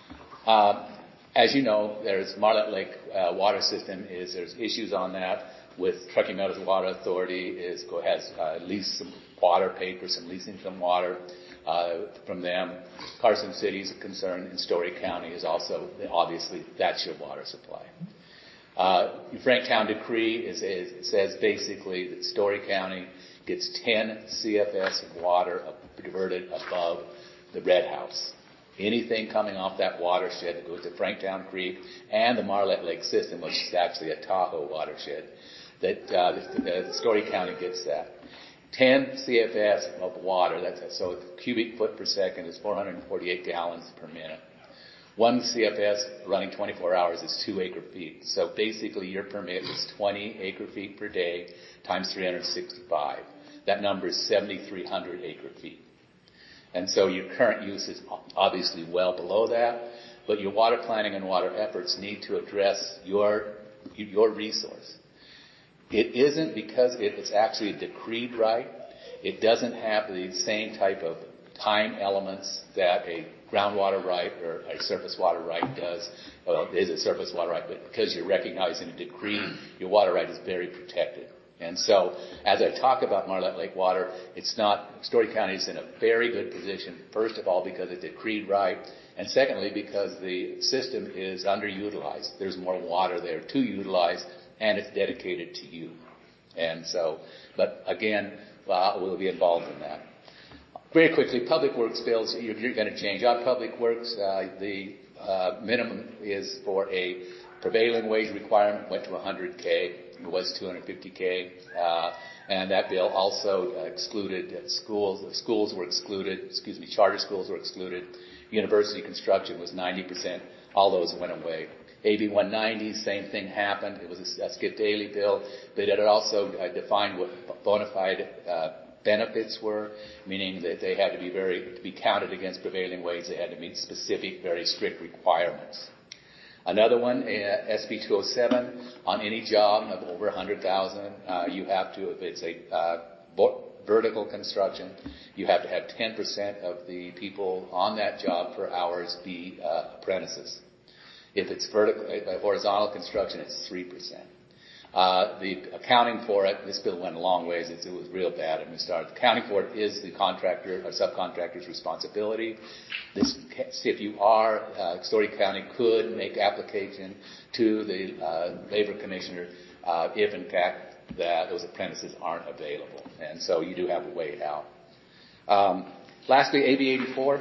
As you know, there's Marlette Lake water system. There's issues on that with Truckee Meadows Water Authority. Has leased some water, paid for some leasing some water from them. Carson City is a concern, and Story County is also, obviously, that's your water supply. The Franktown decree says basically that Story County gets 10 CFS of water diverted above the Red House. Anything coming off that watershed that goes to Franktown Creek and the Marlette Lake system, which is actually a Tahoe watershed, that Story County gets that. 10 CFS of water, so cubic foot per second is 448 gallons per minute. 1 CFS running 24 hours is 2 acre feet. So basically your permit is 20 acre feet per day times 365. That number is 7,300 acre feet. And so your current use is obviously well below that, but your water planning and water efforts need to address your resource. It isn't because it's actually a decreed right. It doesn't have the same type of time elements that a groundwater right or a surface water right does. Well, it is a surface water right, but because you're recognizing a decree, your water right is very protected. And so, as I talk about Marlette Lake water, Story County is in a very good position, first of all, because it's decreed right, and secondly, because the system is underutilized. There's more water there to utilize, and it's dedicated to you. And so, but again, we'll be involved in that. Very quickly, public works bills, you're going to change. On public works, the minimum is for a prevailing wage requirement went to $100K. It was $250K. And that bill also excluded schools. Schools were excluded. Charter schools were excluded. University construction was 90%. All those went away. AB 190, same thing happened. It was a Skip Daly bill, but it also defined what bona fide benefits were, meaning that they had to be counted against prevailing wage. They had to meet specific, very strict requirements. Another one, SB 207, on any job of over 100,000, you have to, if it's a vertical construction, you have to have 10% of the people on that job per hours be apprentices. If it's horizontal construction, it's 3%. The accounting for it, this bill went a long ways. It was real bad when we started. Accounting for it is the contractor or subcontractor's responsibility. If you are, Story County could make application to the labor commissioner if, in fact, that those apprentices aren't available. And so you do have to weigh it out. Lastly, AB 84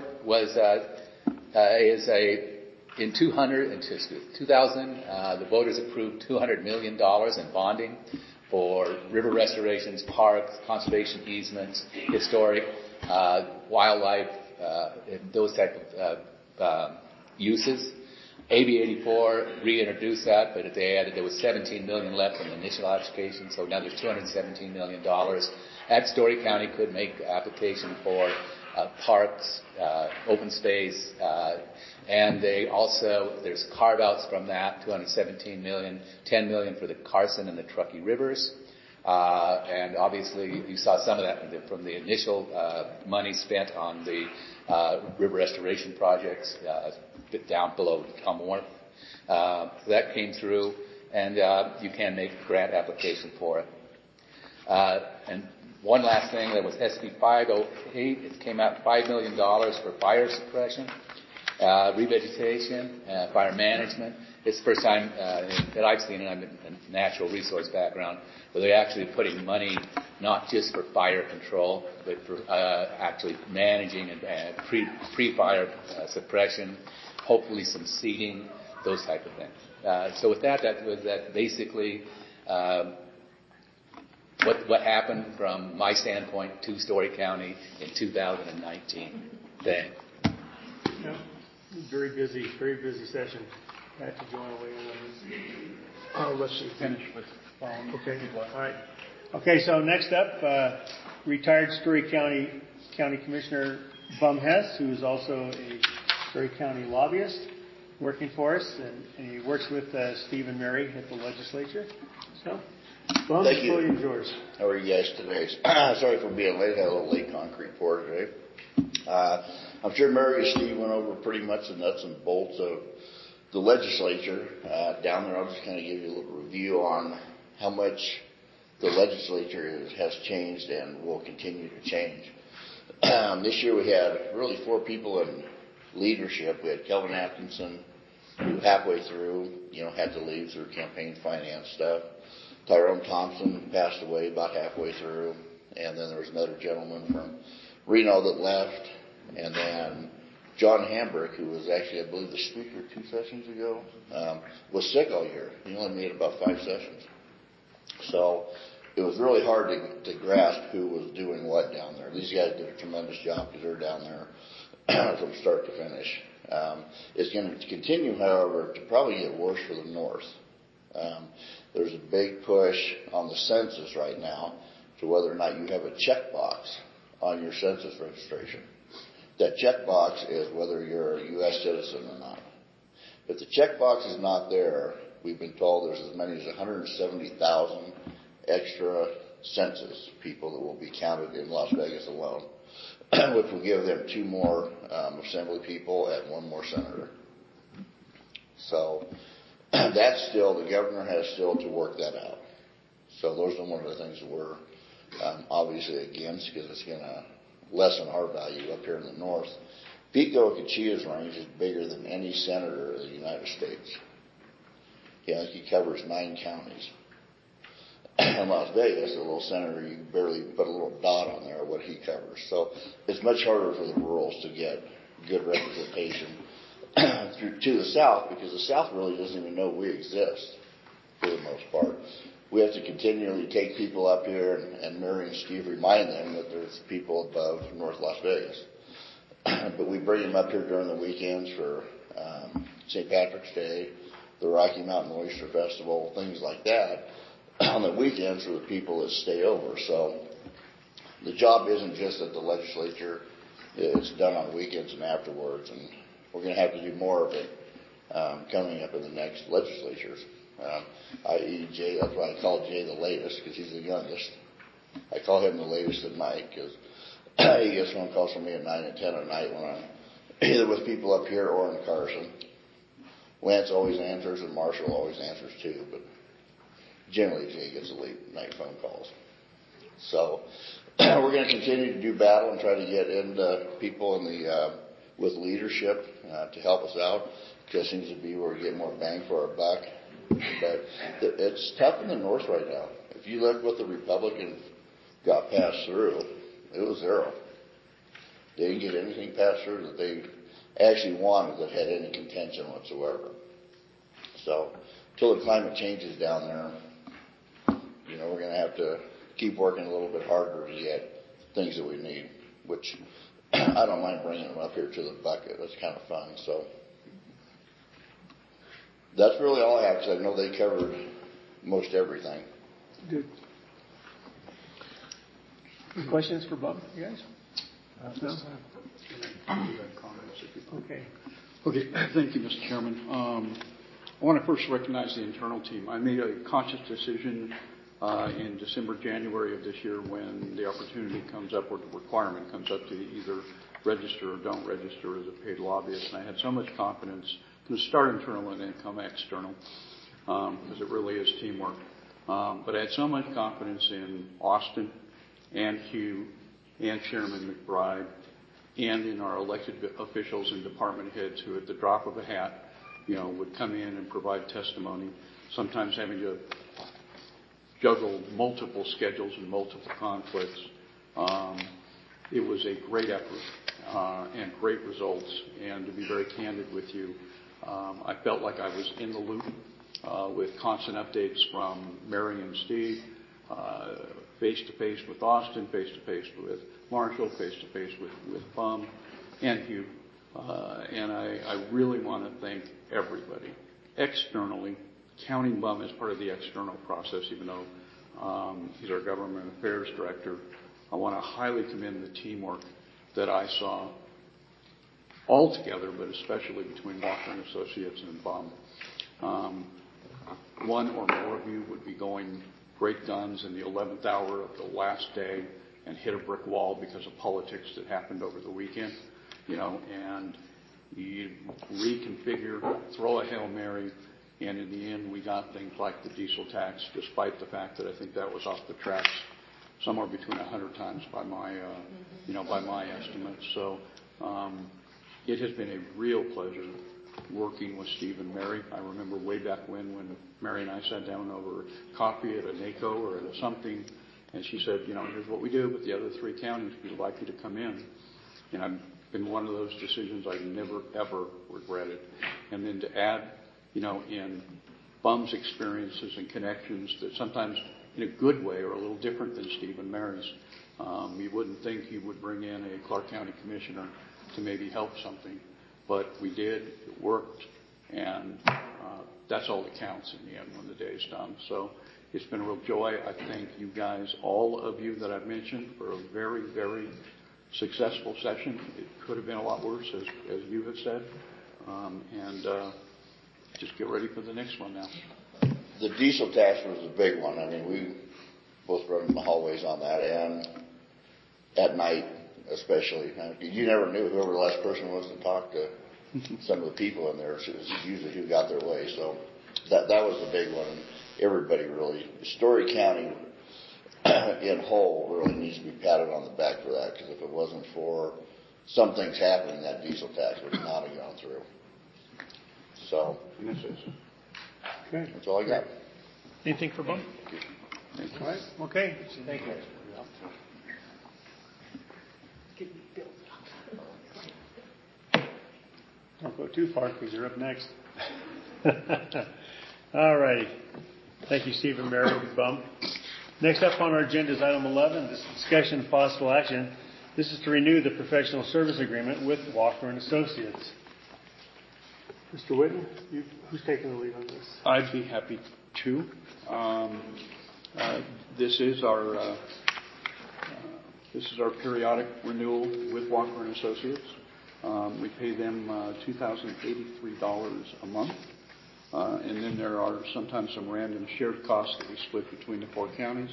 in 2000, the voters approved $200 million in bonding for river restorations, parks, conservation easements, historic, wildlife, those type of uses. AB 84 reintroduced that, but there was $17 million left in the initial application, so now there's $217 million. At Story County could make application for parks, open space, and there's carve-outs from that, $217 million, $10 million for the Carson and the Truckee rivers. And obviously, you saw some of that from the initial money spent on the river restoration projects down below Tom Wharf. That came through, and you can make a grant application for it. And one last thing, there was SB 508. It came out $5 million for fire suppression, revegetation, fire management. It's the first time that I've seen it. I'm in a natural resource background, where they're actually putting money not just for fire control, but for actually managing and pre-fire suppression, hopefully some seeding, those type of things. So with that was basically what happened from my standpoint to Story County in 2019. Thanks. Yeah, very busy session. Pat, did you want to weigh in on this? Let's see. Finish with phone. Okay. All right. Okay. So next up, retired Story County Commissioner Bum Hess, who is also a Story County lobbyist, working for us, and he works with Steve and Mary at the legislature. So, Bum, thank you. the yours. How are you guys today? Sorry for being late. I had a little late concrete pour today. I'm sure Mary and Steve went over pretty much the nuts and bolts of the legislature down there. I'll just kind of give you a little review on how much the legislature has changed and will continue to change. This year we had really 4 people in leadership. We had Kelvin Atkinson, who halfway through, had to leave through campaign finance stuff. Tyrone Thompson passed away about halfway through, and then there was another gentleman from Reno that left, and then John Hambrick, who was actually, I believe, the speaker 2 sessions ago, was sick all year. He only made about 5 sessions. So it was really hard to grasp who was doing what down there. These guys did a tremendous job because they're down there from start to finish. It's going to continue, however, to probably get worse for the north. There's a big push on the census right now to whether or not you have a checkbox on your census registration. That checkbox is whether you're a U.S. citizen or not. If the checkbox is not there, we've been told there's as many as 170,000 extra census people that will be counted in Las Vegas alone, which will give them 2 more assembly people and 1 more senator. So that's still, the governor has still to work that out. So those are one of the things that we're obviously against, because it's going to lessen our value up here in the north. Pete Goicochea's range is bigger than any senator of the United States. Yeah, he covers 9 counties. In Las Vegas, a little senator, you barely put a little dot on there what he covers. So it's much harder for the rurals to get good representation to the South, because the South really doesn't even know we exist for the most part. We have to continually take people up here, and Mary and Steve remind them that there's people above North Las Vegas. But we bring them up here during the weekends for St. Patrick's Day, the Rocky Mountain Oyster Festival, things like that, on the weekends for the people that stay over. So the job isn't just at the legislature, it's done on weekends and afterwards, and we're going to have to do more of it coming up in the next legislatures. I.e. Jay, that's why I call Jay the latest, because he's the youngest. I call him the latest at night, because he gets phone calls from me at 9 and 10 at night when I'm either with people up here or in Carson. Lance always answers, and Marshall always answers too, but generally Jay gets the late night phone calls. So we're going to continue to do battle and try to get into people in the with leadership to help us out, because it seems to be where we get more bang for our buck. But it's tough in the north right now. If you look what the Republicans got passed through, it was zero. They didn't get anything passed through that they actually wanted that had any contention whatsoever. So until the climate changes down there, we're going to have to keep working a little bit harder to get things that we need, which I don't mind bringing them up here to the bucket. That's kind of fun. So that's really all I have, because I know they covered most everything. Good. Questions for Bob, you guys? No? Okay. Okay, thank you, Mr. Chairman. I want to first recognize the internal team. I made a conscious decision in December, January of this year, when the opportunity comes up or the requirement comes up to either register or don't register as a paid lobbyist. And I had so much confidence to start internal and then come external, because it really is teamwork. But I had so much confidence in Austin and Hugh and Chairman McBride and in our elected officials and department heads who, at the drop of a hat, would come in and provide testimony, sometimes having to juggle multiple schedules and multiple conflicts. It was a great effort and great results. And to be very candid with you, I felt like I was in the loop with constant updates from Mary and Steve, face-to-face with Austin, face-to-face with Marshall, face-to-face with Bum and Hugh. And I really want to thank everybody externally, counting Bum as part of the external process, even though he's our government affairs director. I want to highly commend the teamwork that I saw all together, but especially between Walker and Associates and Bum. One or more of you would be going great guns in the 11th hour of the last day and hit a brick wall because of politics that happened over the weekend, and you reconfigure, throw a Hail Mary, and in the end we got things like the diesel tax, despite the fact that I think that was off the tracks somewhere between 100 times by my, by my estimates. So it has been a real pleasure working with Steve and Mary. I remember way back when Mary and I sat down over coffee at a NACO or at a something, and she said, here's what we do with the other 3 counties. We'd like you to come in. And I've been one of those decisions I've never, ever regretted. And then to add, in Bum's experiences and connections that sometimes in a good way are a little different than Steve and Mary's. You wouldn't think you would bring in a Clark County commissioner to maybe help something, but we did. It worked, and that's all that counts in the end when the day is done. So it's been a real joy. I thank you guys, all of you that I've mentioned, for a very, very successful session. It could have been a lot worse, as you have said, and just get ready for the next one now. The diesel tax was a big one. I mean, we both run in the hallways on that, and at night especially. You never knew whoever the last person was to talk to some of the people in there. It was usually who got their way. So that was the big one. everybody really, Story County in whole really needs to be patted on the back for that, because if it wasn't for some things happening, that diesel tax would not have gone through. So, Okay. that's all I got. Anything for Bum? All right. Okay. Thank you. Don't go too far because you're up next. All righty. Thank you, Stephen Merrill, Bum. Next up on our agenda is item 11, this discussion of possible action. This is to renew the professional service agreement with Walker and Associates. Mr. Whitten, who's taking the lead on this? I'd be happy to. This is our periodic renewal with Walker and Associates. We pay them $2,083 a month. And then there are sometimes some random shared costs that we split between the 4 counties.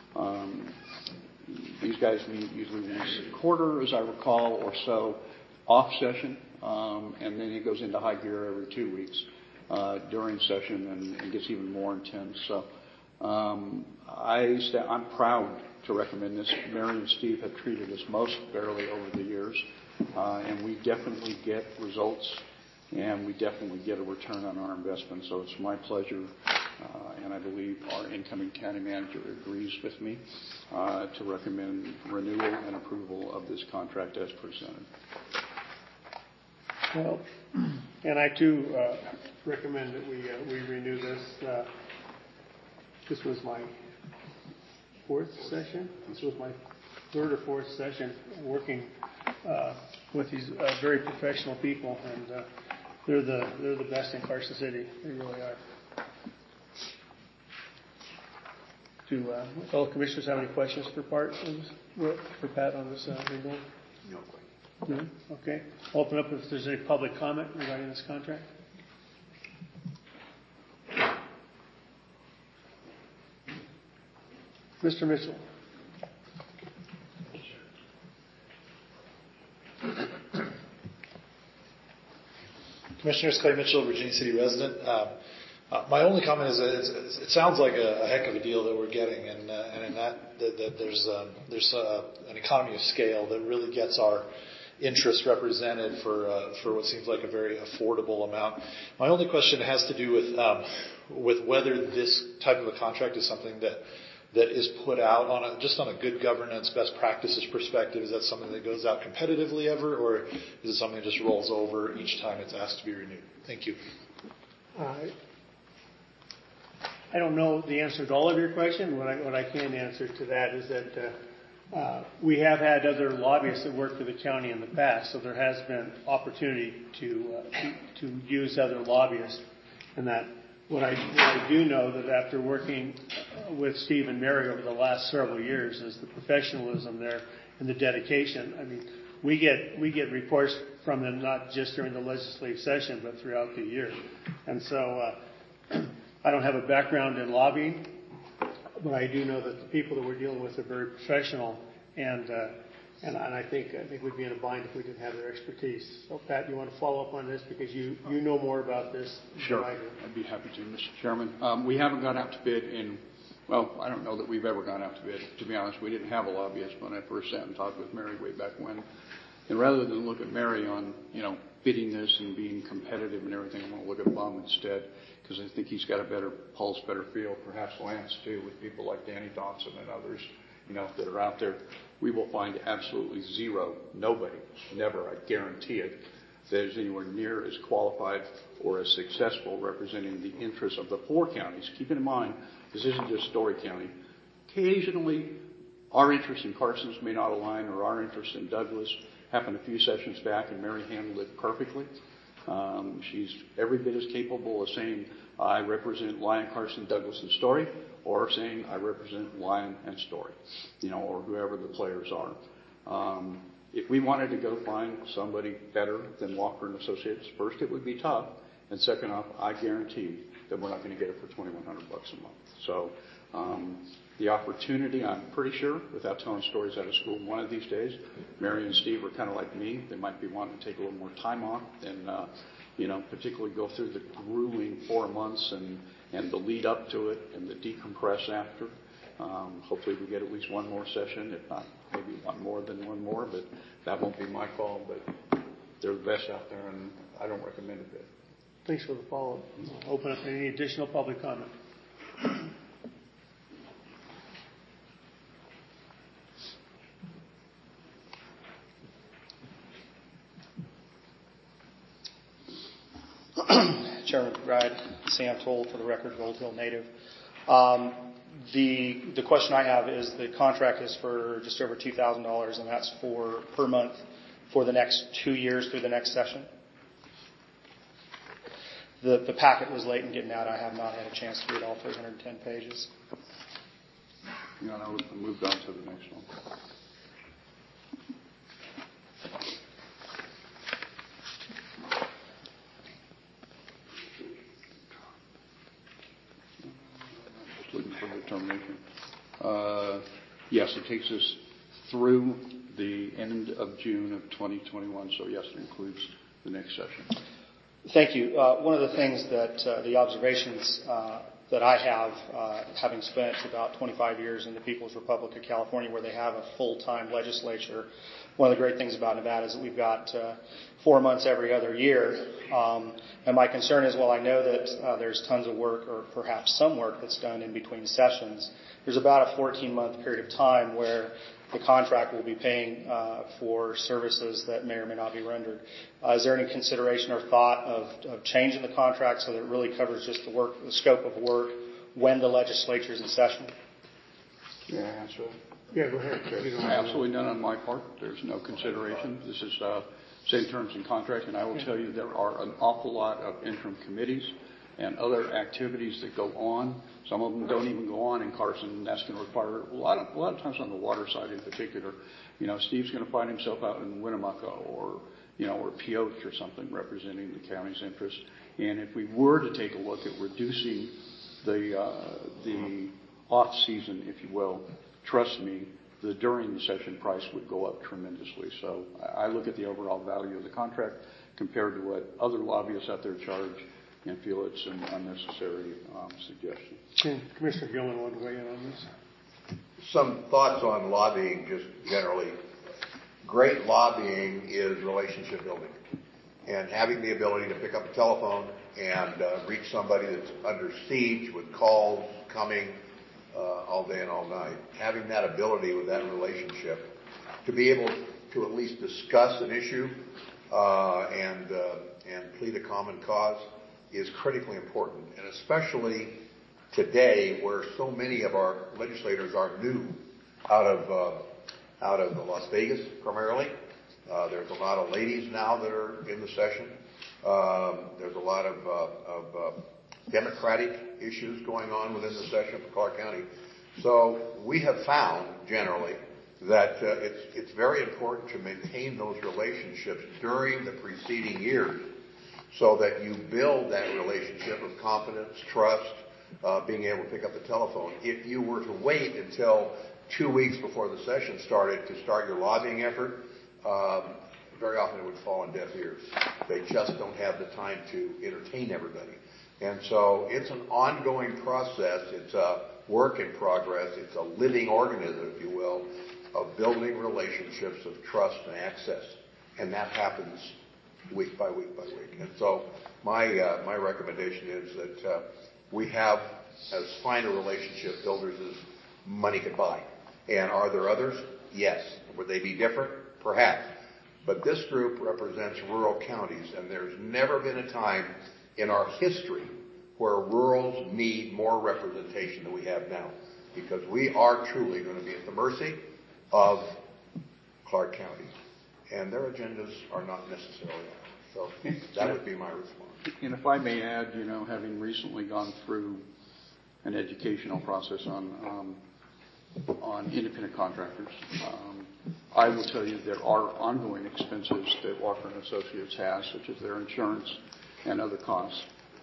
These guys meet usually once a quarter, as I recall, or so, off session, and then it goes into high gear every 2 weeks during session, and gets even more intense. So I'm proud to recommend this. Mary and Steve have treated us most fairly over the years, and we definitely get results. And we definitely get a return on our investment. So it's my pleasure, and I believe our incoming county manager agrees with me, to recommend renewal and approval of this contract as presented. Well, and I too recommend that we renew this. This was my 4th session. This was my 3rd or 4th session working with these very professional people, and they're the best in Carson City. They really are. Do fellow commissioners have any questions for Pat on this renewal? No. No? Okay. Open up if there's any public comment regarding this contract. Mr. Mitchell. Commissioners, Clay Mitchell, Virginia City resident. My only comment is that it sounds like a heck of a deal that we're getting, and in that there's an economy of scale that really gets our interests represented for what seems like a very affordable amount. My only question has to do with whether this type of a contract is something that is put out just on a good governance, best practices perspective. Is that something that goes out competitively ever, or is it something that just rolls over each time it's asked to be renewed? Thank you. I don't know the answer to all of your question. What I can answer to that is that we have had other lobbyists that work for the county in the past, so there has been opportunity to use other lobbyists, and that. What I do know that after working with Steve and Mary over the last several years is the professionalism there and the dedication. I mean, we get reports from them not just during the legislative session but throughout the year. And so I don't have a background in lobbying, but I do know that the people that we're dealing with are very professional, and I think we'd be in a bind if we didn't have their expertise. So, Pat, you want to follow up on this because you know more about this Sure. than I do. I'd be happy to, Mr. Chairman. We haven't gone out to bid I don't know that we've ever gone out to bid. To be honest, we didn't have a lobbyist when I first sat and talked with Mary way back when. And rather than look at Mary on, bidding this and being competitive and everything, I want to look at Bum instead, because I think he's got a better pulse, better feel, perhaps Lance too, with people like Danny Dawson and others, that are out there. We will find absolutely zero, nobody, never, I guarantee it, that is anywhere near as qualified or as successful representing the interests of the 4 counties. Keep in mind, this isn't just Story County. Occasionally, our interests in Carson may not align, or our interests in Douglas. Happened a few sessions back, and Mary handled it perfectly. She's every bit as capable of saying, I represent Lyon, Carson, Douglas, and Story, or saying I represent Lyon and Story, or whoever the players are. If we wanted to go find somebody better than Walker and Associates, first it would be tough, and second off, I guarantee that we're not going to get it for $2,100 a month. So the opportunity, I'm pretty sure, without telling stories out of school, one of these days, Mary and Steve are kind of like me. They might be wanting to take a little more time off than particularly go through the grueling 4 months and the lead up to it and the decompress after. Hopefully we get at least one more session, if not maybe one more than one more, but that won't be my call. But they're the best out there, and I don't recommend it. Thanks for the follow-up. I'll open up any additional public comment. Chairman McBride, Sam Toll, for the record, Gold Hill native. The question I have is the contract is for just over $2,000, and that's for per month for the next 2 years through the next session. The packet was late in getting out. I have not had a chance to read all 310 pages. I moved on to the next one. Just looking for the determination. Yes, it takes us through the end of June of 2021. So yes, it includes the next session. Thank you. One of the things that the observations that I have, having spent about 25 years in the People's Republic of California, where they have a full-time legislature, one of the great things about Nevada is that we've got 4 months every other year. And my concern is, while I know that there's tons of work, or perhaps some work that's done in between sessions, there's about a 14-month period of time where the contract will be paying for services that may or may not be rendered. Is there any consideration or thought of changing the contract so that it really covers just the scope of work when the legislature is in session? Yeah, answer that. Yeah, go ahead. Absolutely none on my part. There's no consideration. This is same terms and contract, and I will tell you there are an awful lot of interim committees and other activities that go on. Some of them don't even go on in Carson, and that's going to require a lot of times on the water side in particular. Steve's going to find himself out in Winnemucca or Pioche or something representing the county's interest. And if we were to take a look at reducing the off season, if you will, trust me, the during the session price would go up tremendously. So I look at the overall value of the contract compared to what other lobbyists out there charge, and feel it's an unnecessary suggestion. Commissioner Gilman wanted to weigh in on this. Some thoughts on lobbying, just generally. Great lobbying is relationship building, and having the ability to pick up a telephone and reach somebody that's under siege with calls coming all day and all night. Having that ability with that relationship to be able to at least discuss an issue and plead a common cause is critically important, and especially today, where so many of our legislators are new out of Las Vegas primarily. There's a lot of ladies now that are in the session. There's a lot of democratic issues going on within the session for Clark County. So we have found generally that it's very important to maintain those relationships during the preceding years, so that you build that relationship of confidence, trust, being able to pick up the telephone. If you were to wait until 2 weeks before the session started to start your lobbying effort, very often it would fall on deaf ears. They just don't have the time to entertain everybody. And so it's an ongoing process. It's a work in progress. It's a living organism, if you will, of building relationships of trust and access. And that happens week by week by week. And so my recommendation is that we have as fine a relationship builders as money could buy. And are there others? Yes. Would they be different? Perhaps. But this group represents rural counties, and there's never been a time in our history where rurals need more representation than we have now, because we are truly going to be at the mercy of Clark County, and their agendas are not necessarily ours. So that would be my response. And if I may add, having recently gone through an educational process on independent contractors, I will tell you there are ongoing expenses that Walker & Associates has, such as their insurance and other costs,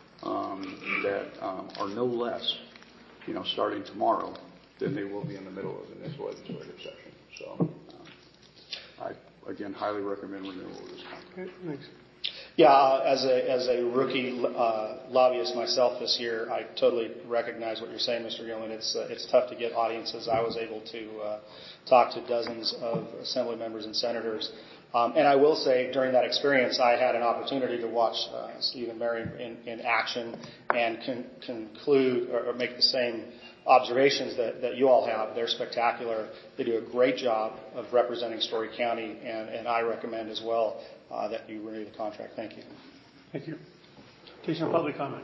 that are no less, starting tomorrow than they will be in the middle of the next legislative session. So I, again, highly recommend renewal of this contract. Okay, thanks. Yeah, as a rookie lobbyist myself this year, I totally recognize what you're saying, Mr. Gilman. It's tough to get audiences. I was able to talk to dozens of assembly members and senators. And I will say, during that experience, I had an opportunity to watch Steve and Mary in action and conclude or make the same observations that you all have. They're spectacular. They do a great job of representing Story County, and I recommend as well that you renew the contract. Thank you. Thank you. Additional public comment.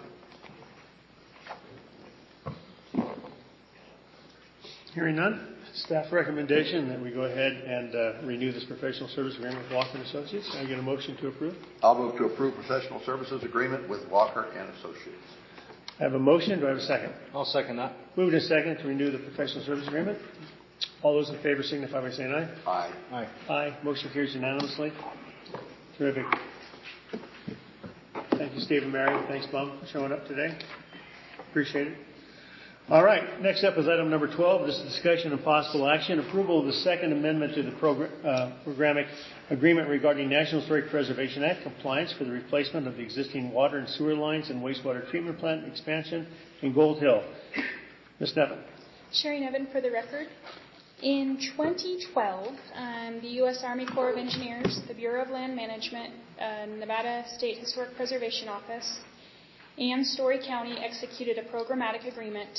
Hearing none. Staff recommendation that we go ahead and renew this professional service agreement with Walker & Associates. Can I get a motion to approve? I'll move to approve professional services agreement with Walker & Associates. I have a motion. Do I have a second? I'll second that. Moved and second to renew the professional service agreement. All those in favor signify by saying aye. Aye. Aye. Aye. Motion carries unanimously. Terrific. Thank you, Steve and Mary. Thanks, Bum, for showing up today. Appreciate it. All right. Next up is item number 12. This is discussion and possible action. Approval of the second amendment to the programmatic agreement regarding National Historic Preservation Act compliance for the replacement of the existing water and sewer lines and wastewater treatment plant expansion in Gold Hill. Ms. Nevin. Sherry Nevin for the record. In 2012, the U.S. Army Corps of Engineers, the Bureau of Land Management, Nevada State Historic Preservation Office, and Story County executed a programmatic agreement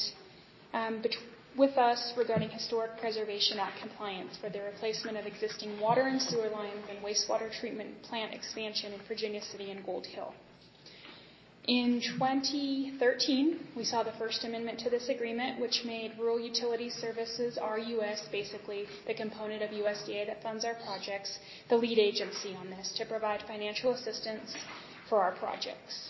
with us regarding Historic Preservation Act compliance for the replacement of existing water and sewer lines and wastewater treatment plant expansion in Virginia City and Gold Hill. In 2013, we saw the first amendment to this agreement, which made Rural Utilities Services, RUS, basically the component of USDA that funds our projects, the lead agency on this to provide financial assistance for our projects.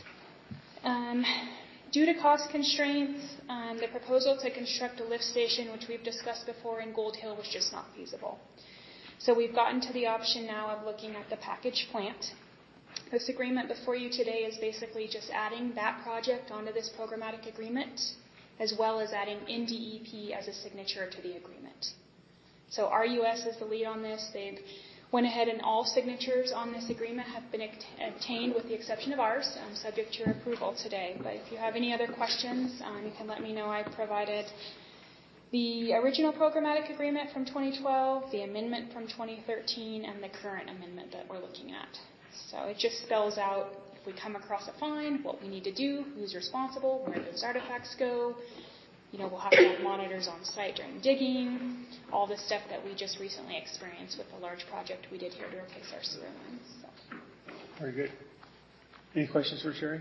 Due to cost constraints, the proposal to construct a lift station, which we've discussed before in Gold Hill, was just not feasible. So we've gotten to the option now of looking at the package plant. This agreement before you today is basically just adding that project onto this programmatic agreement, as well as adding NDEP as a signature to the agreement. So RUS is the lead on this. They've went ahead and all signatures on this agreement have been obtained with the exception of ours, subject to your approval today. But if you have any other questions, you can let me know. I provided the original programmatic agreement from 2012, the amendment from 2013, and the current amendment that we're looking at. So it just spells out, if we come across a find, what we need to do, who's responsible, where those artifacts go. You know, we'll have to have monitors on site during digging, all the stuff that we just recently experienced with the large project we did here to replace our sewer lines. So. Very good. Any questions for Sherry?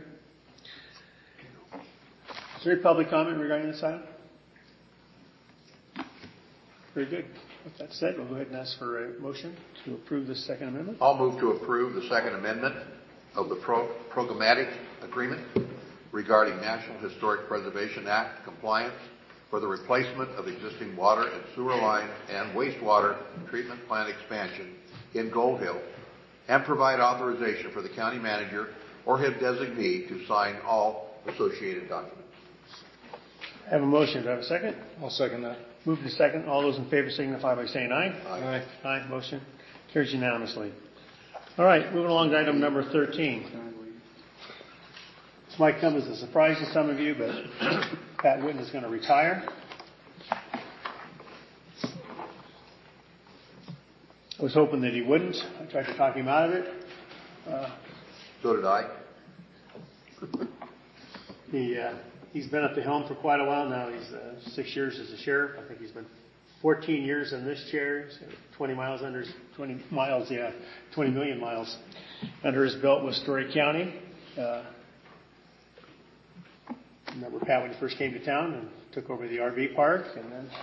Is there any public comment regarding this item? Very good. With that said, we'll go ahead and ask for a motion to approve the second amendment. I'll move to approve the second amendment of the programmatic agreement regarding National Historic Preservation Act compliance for the replacement of existing water and sewer line and wastewater treatment plant expansion in Gold Hill, and provide authorization for the county manager or his designee to sign all associated documents. I have a motion. Do I have a second? I'll second that. Move to second. All those in favor signify by saying aye. Aye. Aye. Motion carries unanimously. All right, moving along to item number 13. This might come as a surprise to some of you, but Pat Whitten is going to retire. I was hoping that he wouldn't. I tried to talk him out of it. So did I. He's been at the helm for quite a while now. He's 6 years as a sheriff. I think he's been 14 years in this chair. 20 million miles under his belt with Story County. Remember Pat when he first came to town and took over the RV park, and then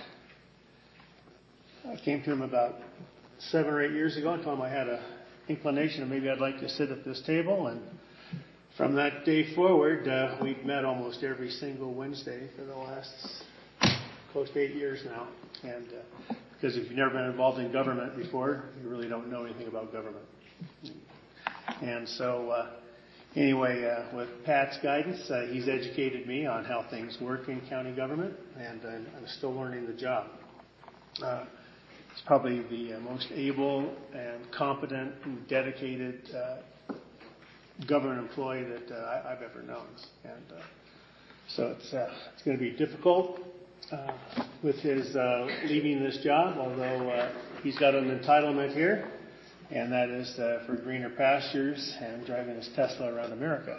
I came to him about 7 or 8 years ago and told him I had an inclination of maybe I'd like to sit at this table, and from that day forward, we've met almost every single Wednesday for the last close to 8 years now. And because if you've never been involved in government before, you really don't know anything about government. And so, anyway, with Pat's guidance, he's educated me on how things work in county government, and I'm still learning the job. He's probably the most able and competent and dedicated government employee that I've ever known. And so it's going to be difficult with his leaving this job, although he's got an entitlement here, and that is for greener pastures and driving his Tesla around America.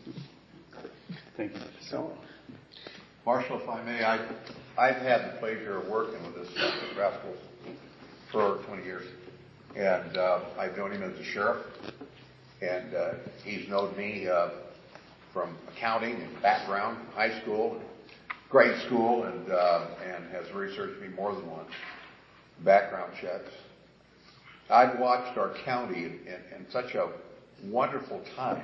Thank you. So, Marshall, if I may, I've had the pleasure of working with this rascal for 20 years. And I've known him as a sheriff. And he's known me from accounting and background, high school, grade school, and has researched me more than once. Background checks. I've watched our county in such a wonderful time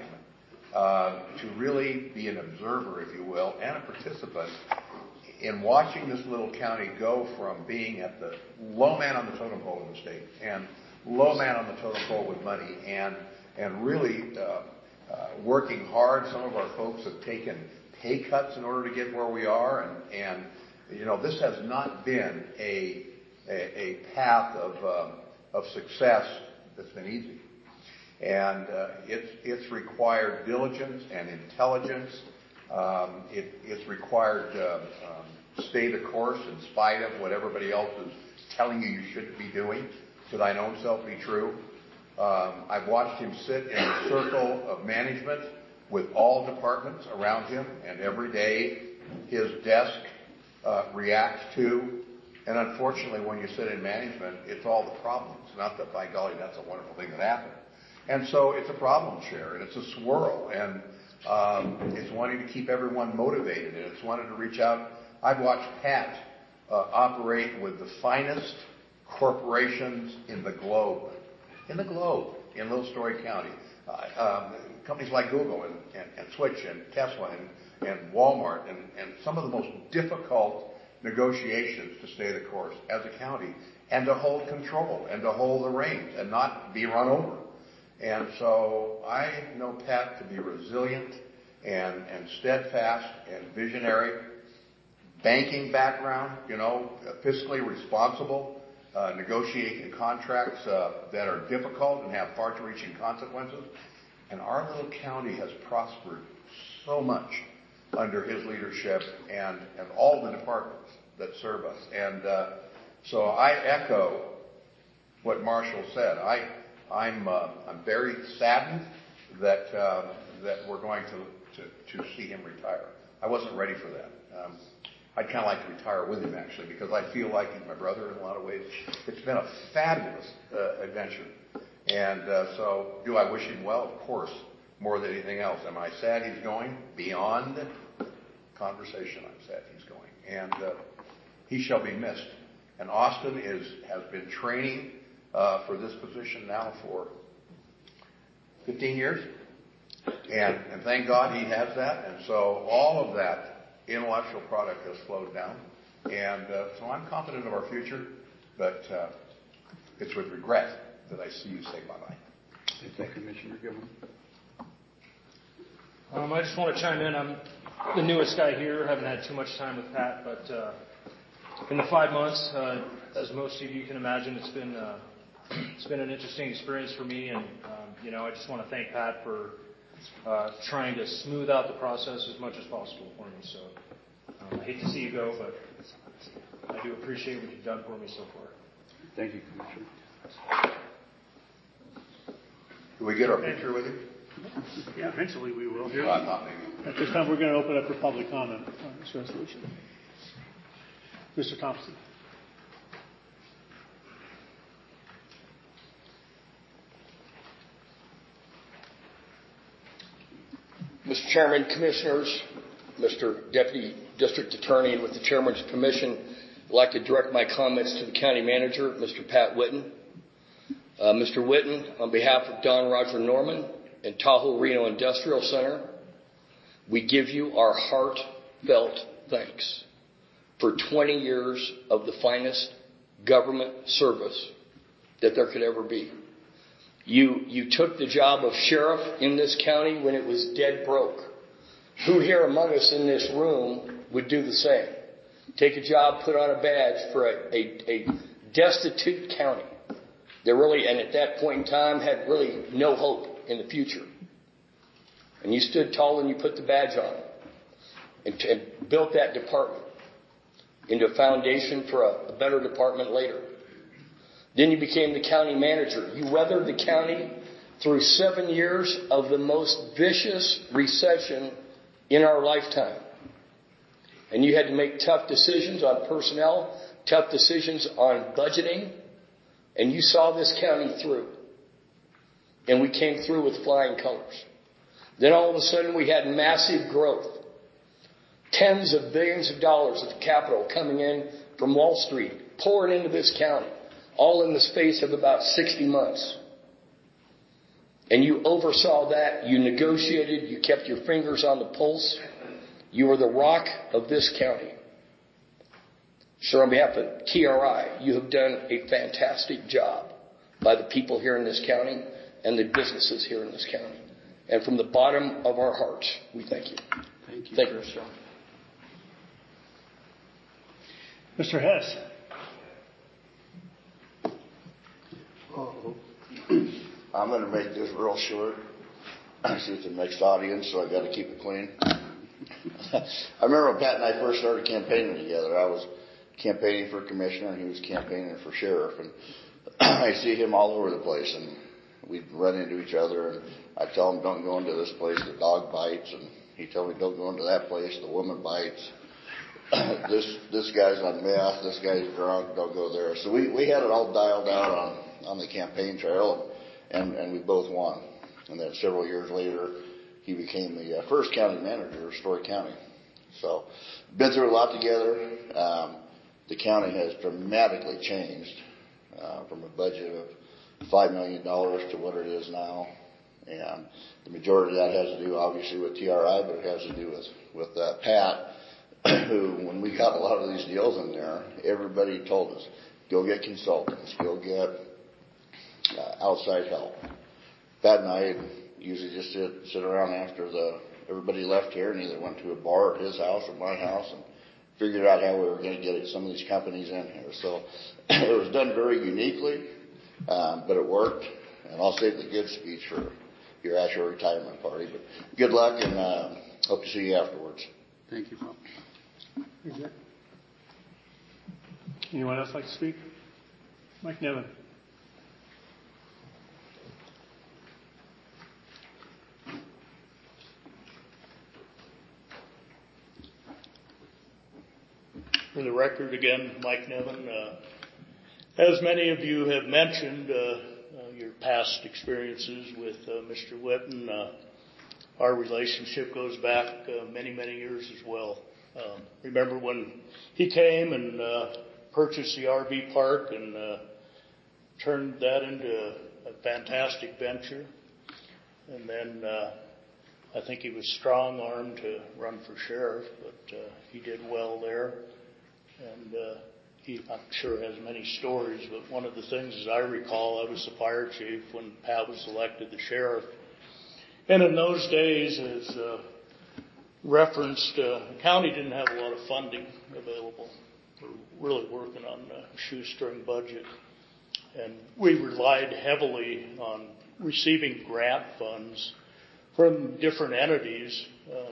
to really be an observer, if you will, and a participant in watching this little county go from being at the low man on the totem pole in the state and low man on the totem pole with money and really working hard. Some of our folks have taken pay cuts in order to get where we are, and you know, this has not been a path of success that's been easy. And it's required diligence and intelligence. It's required stay the course in spite of what everybody else is telling you shouldn't be doing. To thine own self be true. I've watched him sit in a circle of management with all departments around him, and every day his desk reacts to. And unfortunately, when you sit in management, it's all the problems. Not that, by golly, that's a wonderful thing that happened. And so it's a problem share, and it's a swirl, and it's wanting to keep everyone motivated, and it's wanting to reach out. I've watched Pat operate with the finest corporations in the globe, in Little Story County. Companies like Google and Switch and Tesla and Walmart and some of the most difficult negotiations to stay the course as a county and to hold control and to hold the reins and not be run over. And so I know Pat to be resilient and steadfast and visionary. Banking background, you know, fiscally responsible, negotiating contracts that are difficult and have far-reaching consequences. And our little county has prospered so much under his leadership and all the departments that serve us. And so I echo what Marshall said. I'm very saddened that we're going to see him retire. I wasn't ready for that. I'd kind of like to retire with him, actually, because I feel like he's my brother in a lot of ways. It's been a fabulous adventure. And so do I wish him well? Of course, more than anything else. Am I sad he's going? Beyond conversation, I'm sad he's going. And he shall be missed. And Austin has been training for this position now for 15 years. And thank God he has that. And so all of that intellectual product has flowed down. And so I'm confident of our future, but it's with regret that I see you say bye-bye. Thank you, Commissioner Gilman. I just want to chime in. I'm the newest guy here. Haven't had too much time with Pat, but in the 5 months, as most of you can imagine, it's been an interesting experience for me. And I just want to thank Pat for trying to smooth out the process as much as possible for me. So I hate to see you go, but I do appreciate what you've done for me so far. Thank you, Commissioner. Do we get our picture with you? Yeah, eventually we will. Well, I thought maybe. At this time, we're going to open up for public comment on this resolution. Mr. Thompson. Mr. Chairman, Commissioners, Mr. Deputy District Attorney, and with the Chairman's permission, I'd like to direct my comments to the County Manager, Mr. Pat Whitten. Mr. Whitten, on behalf of Don Roger Norman and Tahoe Reno Industrial Center, we give you our heartfelt thanks for 20 years of the finest government service that there could ever be. You took the job of sheriff in this county when it was dead broke. Who here among us in this room would do the same? Take a job, put on a badge for a destitute county that really, and at that point in time, had really no hope in the future. And you stood tall and you put the badge on and built that department into a foundation for a better department later. Then you became the county manager. You weathered the county through 7 years of the most vicious recession in our lifetime. And you had to make tough decisions on personnel, tough decisions on budgeting, and you saw this county through. And we came through with flying colors. Then all of a sudden we had massive growth. Tens of billions of dollars of capital coming in from Wall Street, pouring into this county, all in the space of about 60 months. And you oversaw that, you negotiated, you kept your fingers on the pulse. You were the rock of this county. Sir, on behalf of TRI, you have done a fantastic job by the people here in this county and the businesses here in this county. And from the bottom of our hearts, we thank you. Thank you. Thank you, sir. Mr. Hess. I'm going to make this real short. See if it makes the audience, so I got to keep it clean. I remember when Pat and I first started campaigning together. I was campaigning for commissioner and he was campaigning for sheriff. And I see him all over the place, and we'd run into each other. And I tell him, don't go into this place, the dog bites. And he told me, don't go into that place, the woman bites. This guy's on meth, this guy's drunk, don't go there. So we had it all dialed out on the campaign trail, and we both won. And then several years later, he became the first county manager of Story County. So, been through a lot together. The county has dramatically changed from a budget of $5 million to what it is now. And the majority of that has to do, obviously, with TRI, but it has to do with Pat, who, when we got a lot of these deals in there, everybody told us, go get consultants, go get outside help. Pat and I usually just sit around after everybody left here and either went to a bar at his house or my house and figured out how we were going to get some of these companies in here. So it was done very uniquely, but it worked. And I'll save the good speech for your actual retirement party. But good luck, and hope to see you afterwards. Thank you, Bob. Anyone else like to speak? Mike Nevin. For the record, again, Mike Nevin. As many of you have mentioned, your past experiences with Mr. Whitten, our relationship goes back many, many years as well. Remember when he came and purchased the RV park and turned that into a fantastic venture. And then I think he was strong-armed to run for sheriff, but he did well there. And he, I'm sure, has many stories, but one of the things, as I recall, I was the fire chief when Pat was elected the sheriff. And in those days, as referenced, the county didn't have a lot of funding available. We're really working on a shoestring budget. And we relied heavily on receiving grant funds from different entities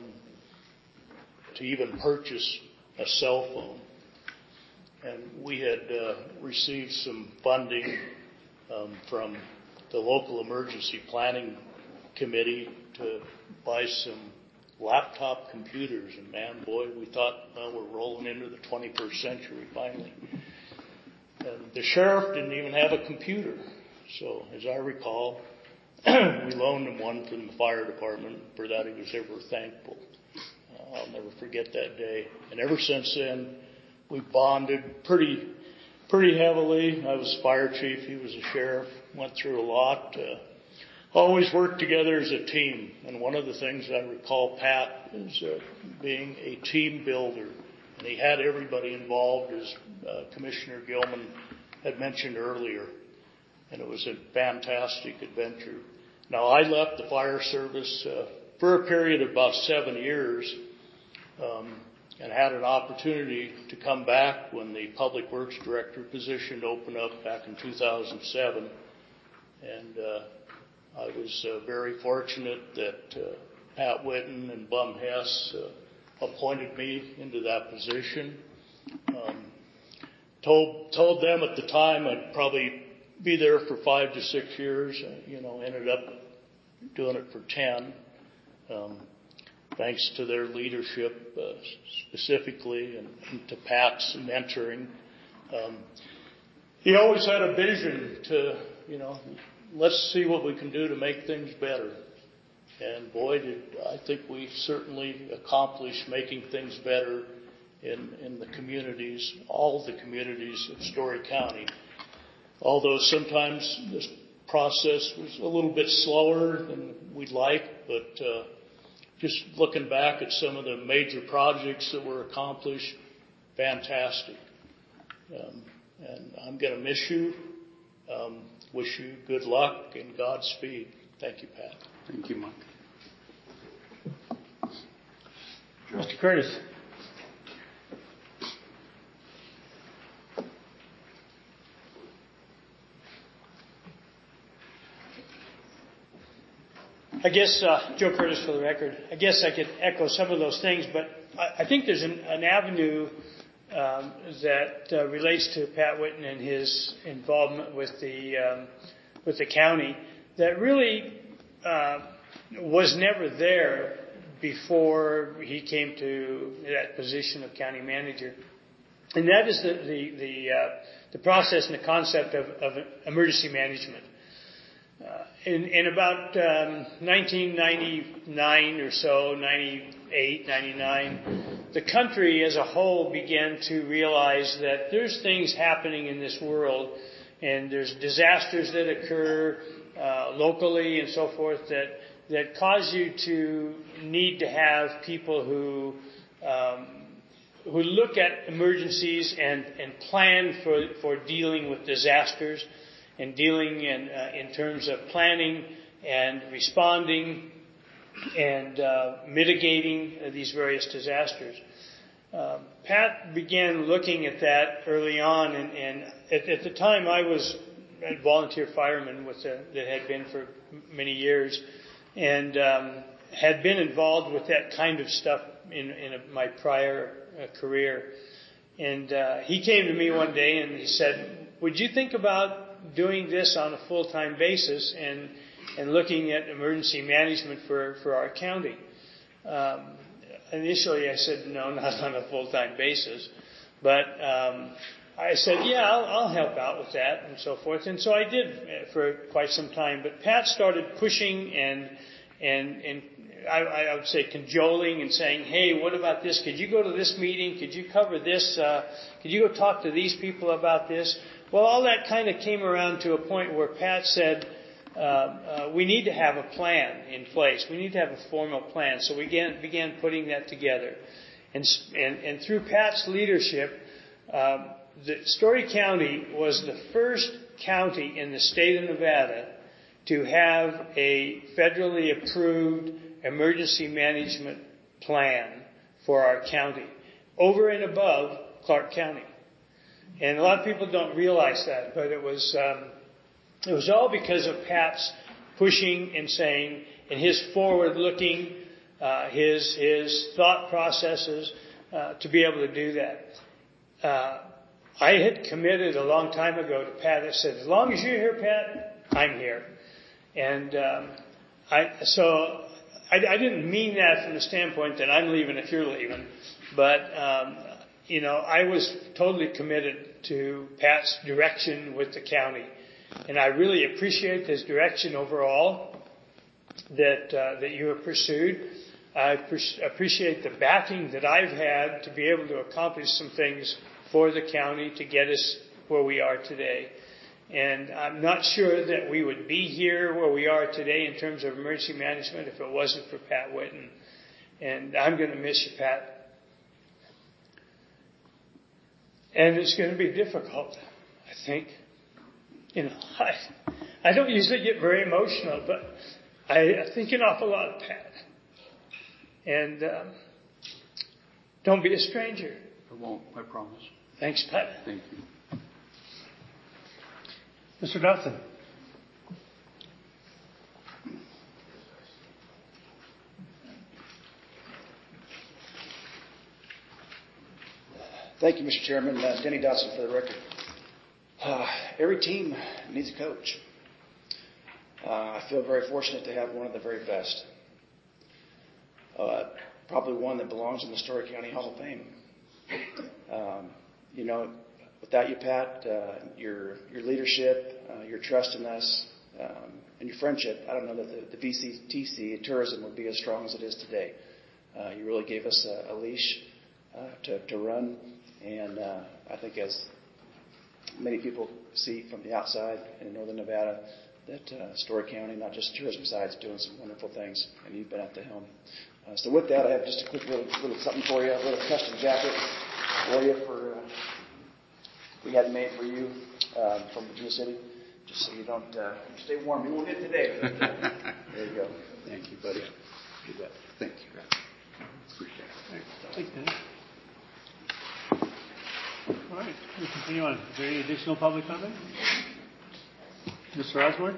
to even purchase a cell phone. And we had received some funding from the local emergency planning committee to buy some laptop computers. And man, boy, we thought, well, we're rolling into the 21st century finally. And the sheriff didn't even have a computer. So, as I recall, we loaned him one from the fire department. For that, he was ever thankful. I'll never forget that day. And ever since then, we bonded pretty heavily. I was fire chief. He was a sheriff. Went through a lot. Always worked together as a team. And one of the things I recall Pat is being a team builder. And he had everybody involved, as Commissioner Gilman had mentioned earlier. And it was a fantastic adventure. Now, I left the fire service for a period of about 7 years. And had an opportunity to come back when the Public Works Director position opened up back in 2007. And I was very fortunate that Pat Whitten and Bum Hess appointed me into that position. Told them at the time I'd probably be there for 5 to 6 years. Ended up doing it for 10. Thanks to their leadership specifically and to Pat's mentoring. He always had a vision to, let's see what we can do to make things better. And boy, I think we certainly accomplished making things better in the communities, all the communities of Story County. Although sometimes this process was a little bit slower than we'd like, but just looking back at some of the major projects that were accomplished, fantastic. And I'm going to miss you. Wish you good luck and Godspeed. Thank you, Pat. Thank you, Mike. Mr. Curtis. I guess, Joe Curtis for the record, I guess I could echo some of those things, but I think there's an avenue that relates to Pat Whitten and his involvement with the county that really was never there before he came to that position of county manager. And that is the process and the concept of emergency management. In about 1999 or so, 98, 99, the country as a whole began to realize that there's things happening in this world and there's disasters that occur locally and so forth that cause you to need to have people who look at emergencies and plan for dealing with disasters and dealing in terms of planning and responding and mitigating these various disasters. Pat began looking at that early on, and at the time I was a volunteer fireman that had been for many years, and had been involved with that kind of stuff in my prior career. And he came to me one day and he said, "Would you think about doing this on a full-time basis and looking at emergency management for our county?" Initially I said, no, not on a full-time basis. But I said, yeah, I'll help out with that and so forth. And so I did for quite some time. But Pat started pushing and I would say cajoling and saying, hey, what about this? Could you go to this meeting? Could you cover this? Could you go talk to these people about this? Well, all that kind of came around to a point where Pat said, we need to have a plan in place. We need to have a formal plan. So we began putting that together. And through Pat's leadership, Story County was the first county in the state of Nevada to have a federally approved emergency management plan for our county, over and above Clark County. And a lot of people don't realize that, but it was all because of Pat's pushing and saying, and his forward-looking, his thought processes to be able to do that. I had committed a long time ago to Pat. I said, as long as you're here, Pat, I'm here. And I didn't mean that from the standpoint that I'm leaving if you're leaving, but I was totally committed to Pat's direction with the county, and I really appreciate this direction overall that you have pursued. I appreciate the backing that I've had to be able to accomplish some things for the county to get us where we are today. And I'm not sure that we would be here where we are today in terms of emergency management if it wasn't for Pat Whitten. And I'm going to miss you, Pat. And it's going to be difficult, I think. I don't usually get very emotional, but I think an awful lot of Pat. And don't be a stranger. I won't, I promise. Thanks, Pat. Thank you. Mr. Dodson. Thank you, Mr. Chairman. Denny Dodson for the record. Every team needs a coach. I feel very fortunate to have one of the very best. Probably one that belongs in the Story County Hall of Fame. Without you, Pat, your leadership, your trust in us, and your friendship, I don't know that the VCTC and tourism would be as strong as it is today. You really gave us a leash to run, and I think as many people see from the outside in northern Nevada, that Story County, not just the tourism side, is doing some wonderful things, and you've been at the helm. So with that, I have just a quick little something for you, a little custom jacket for you we had made for you from Virginia City, just so you don't stay warm. You won't get today. But, there you go. Thank you, buddy. You bet. Thank you. Appreciate it. Thanks, Denny. All right, we'll continue on. Is there any additional public comment? Mr. Osborne?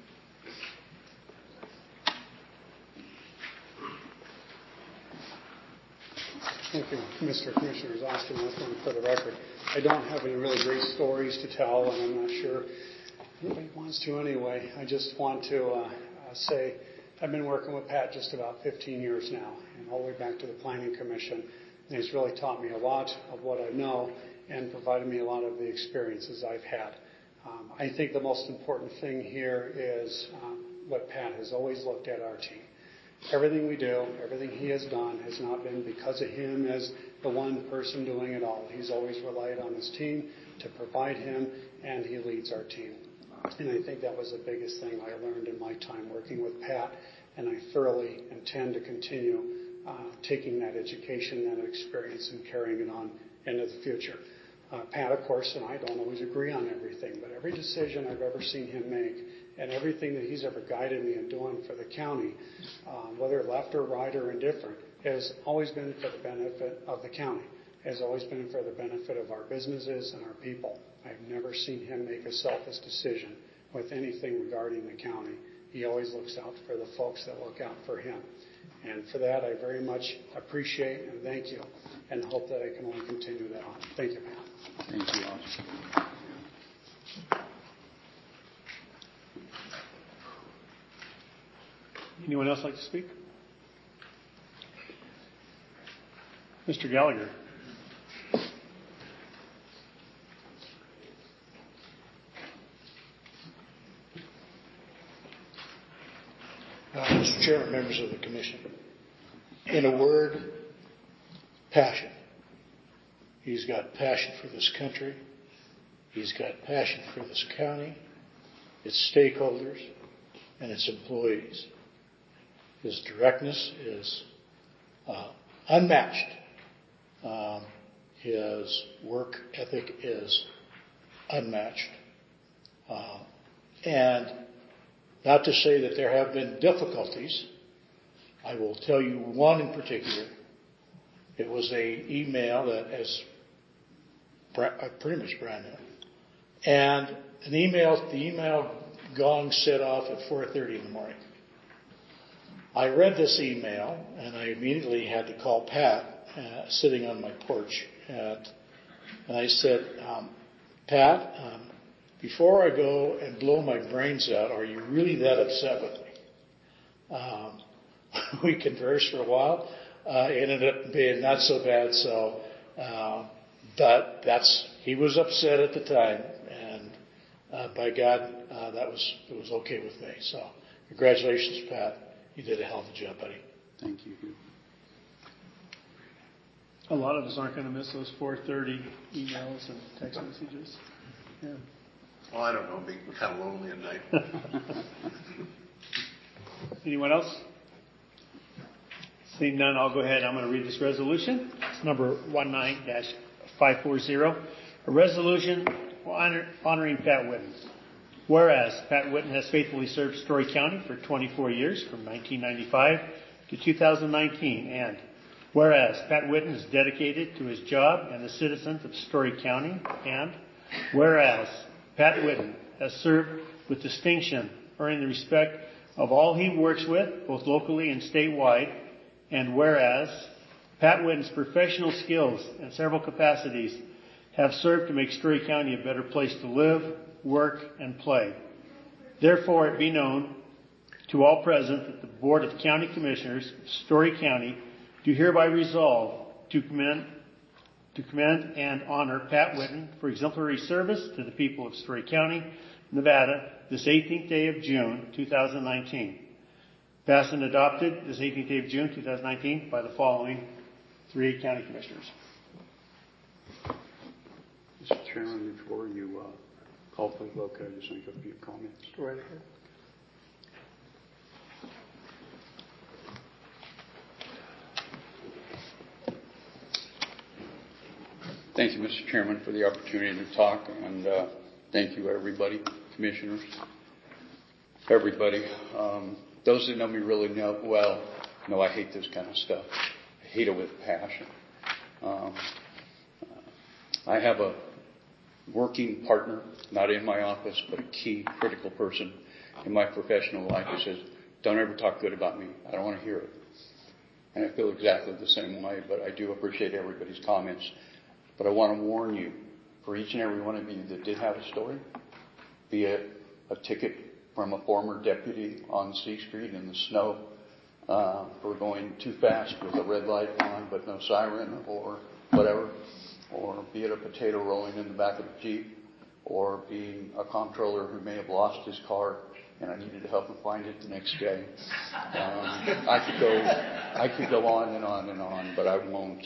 Thank you, Mr. Commissioners. Austin Osborne for the record. I don't have any really great stories to tell, and I'm not sure anybody wants to anyway. I just want to say I've been working with Pat just about 15 years now, and all the way back to the Planning Commission. And he's really taught me a lot of what I know and provided me a lot of the experiences I've had. I think the most important thing here is what Pat has always looked at our team. Everything we do, everything he has done has not been because of him as the one person doing it all. He's always relied on his team to provide him, and he leads our team. And I think that was the biggest thing I learned in my time working with Pat, and I thoroughly intend to continue taking that education, that experience, and carrying it on into the future. Pat, of course, and I don't always agree on everything, but every decision I've ever seen him make and everything that he's ever guided me in doing for the county, whether left or right or indifferent, has always been for the benefit of the county, has always been for the benefit of our businesses and our people. I've never seen him make a selfish decision with anything regarding the county. He always looks out for the folks that look out for him. And for that, I very much appreciate and thank you, and hope that I can only continue that on. Thank you, Pat. Thank you, Austin. Anyone else like to speak? Mr. Gallagher. Mr. Chairman, members of the Commission. In a word, passion. He's got passion for this country. He's got passion for this county, its stakeholders, and its employees. His directness is unmatched. His work ethic is unmatched. And not to say that there have been difficulties. I will tell you one in particular. It was an email that is pretty much brand new. And the email gong set off at 4:30 in the morning. I read this email, and I immediately had to call Pat, sitting on my porch. And I said, Pat, before I go and blow my brains out, are you really that upset with me? We conversed for a while. It ended up being not so bad. So, but he was upset at the time, and by God, it was okay with me. So, congratulations, Pat. You did a hell of a job, buddy. Thank you. A lot of us aren't going to miss those 4:30 emails and text messages. Yeah. Well, I don't know. Being kind of lonely at night. Anyone else? Seeing none, I'll go ahead. I'm going to read this resolution. It's number 19-540. A resolution honoring Pat Whitten. Whereas Pat Whitten has faithfully served Story County for 24 years, from 1995 to 2019, and whereas Pat Whitten is dedicated to his job and the citizens of Story County, and whereas Pat Whitten has served with distinction, earning the respect of all he works with, both locally and statewide, and whereas Pat Whitten's professional skills in several capacities have served to make Story County a better place to live, work, and play. Therefore, it be known to all present that the Board of County Commissioners, Story County, do hereby resolve to commend and honor Pat Whitten for exemplary service to the people of Story County, Nevada, this 18th day of June, 2019. Passed and adopted this 18th day of June, 2019 by the following 3 county commissioners. Mr. Chairman, before you call for the vote, could I just make a few comments? Go right ahead. Thank you, Mr. Chairman, for the opportunity to talk, and thank you, everybody, commissioners, everybody. Those that know me really well know I hate this kind of stuff. I hate it with passion. I have a working partner, not in my office, but a key critical person in my professional life who says, don't ever talk good about me. I don't want to hear it. And I feel exactly the same way, but I do appreciate everybody's comments. But I want to warn you, for each and every one of you that did have a story, be it a ticket from a former deputy on C Street in the snow for going too fast with a red light on but no siren or whatever, or be it a potato rolling in the back of a Jeep, or being a comptroller who may have lost his car and I needed to help him find it the next day. I could go on and on and on, but I won't.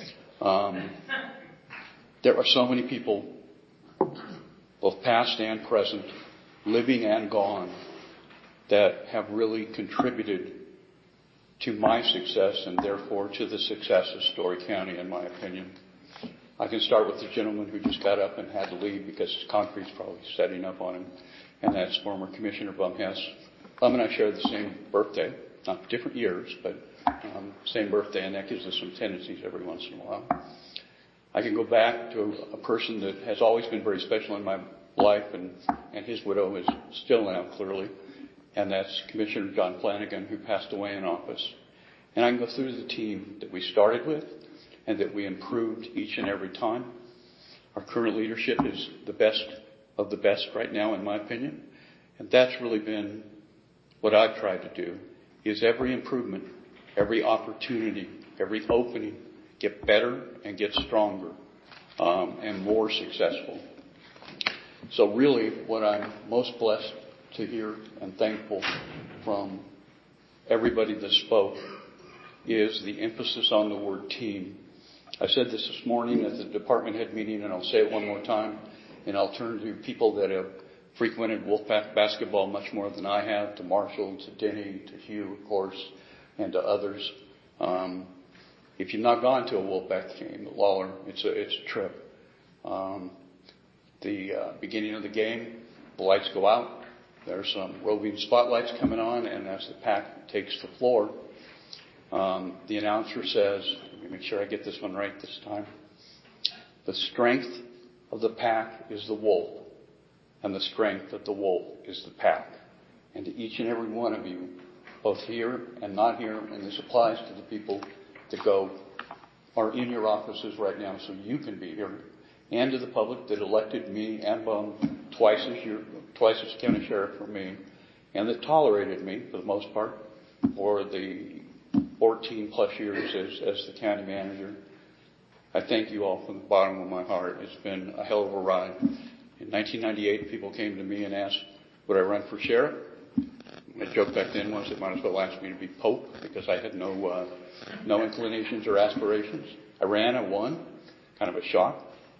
There are so many people, both past and present, living and gone, that have really contributed to my success and therefore to the success of Story County, in my opinion. I can start with the gentleman who just got up and had to leave because his concrete's probably setting up on him, and that's former Commissioner Bum Hess. Bum and I share the same birthday, not different years, but same birthday, and that gives us some tendencies every once in a while. I can go back to a person that has always been very special in my life, and his widow is still now, clearly, and that's Commissioner John Flanagan, who passed away in office. And I can go through the team that we started with and that we improved each and every time. Our current leadership is the best of the best right now, in my opinion, and that's really been what I've tried to do, is every improvement, every opportunity, every opening, get better and get stronger and more successful. So really what I'm most blessed to hear and thankful from everybody that spoke is the emphasis on the word team. I said this morning at the department head meeting, and I'll say it one more time, and I'll turn to people that have frequented Wolfpack basketball much more than I have, to Marshall, to Denny, to Hugh, of course, and to others. If you've not gone to a Wolfpack game at Lawler, it's a trip. The beginning of the game, the lights go out. There's some roving spotlights coming on, and as the pack takes the floor, the announcer says, let me make sure I get this one right this time, the strength of the pack is the wolf, and the strength of the wolf is the pack. And to each and every one of you, both here and not here, and this applies to the people that are in your offices right now so you can be here, and to the public that elected me and Bum twice as county sheriff for me, and that tolerated me for the most part for the 14 plus years as the county manager. I thank you all from the bottom of my heart. It's been a hell of a ride. In 1998, people came to me and asked, would I run for sheriff? My joke back then was they might as well ask me to be pope because I had no inclinations or aspirations. I ran, I won, kind of a shock.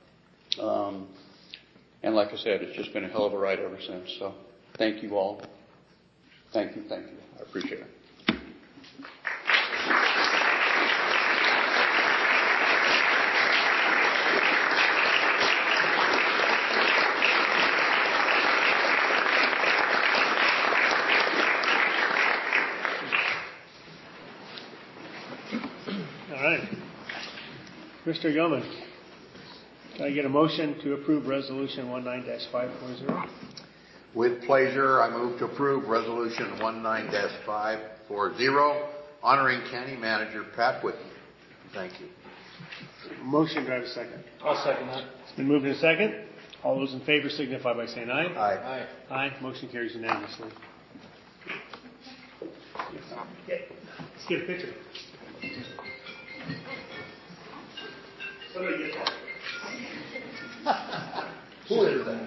And like I said, it's just been a hell of a ride ever since. So thank you all. Thank you. I appreciate it. All right. Mr. Yeoman, can I get a motion to approve Resolution 19-540? With pleasure, I move to approve Resolution 19-540, honoring County Manager Pat Whitten Thank you. Motion, do I have a second? I'll second that. It's been moved in a second. All those in favor signify by saying aye. Aye. Aye. Motion carries unanimously. Let's get a picture. Somebody get that. Who is that?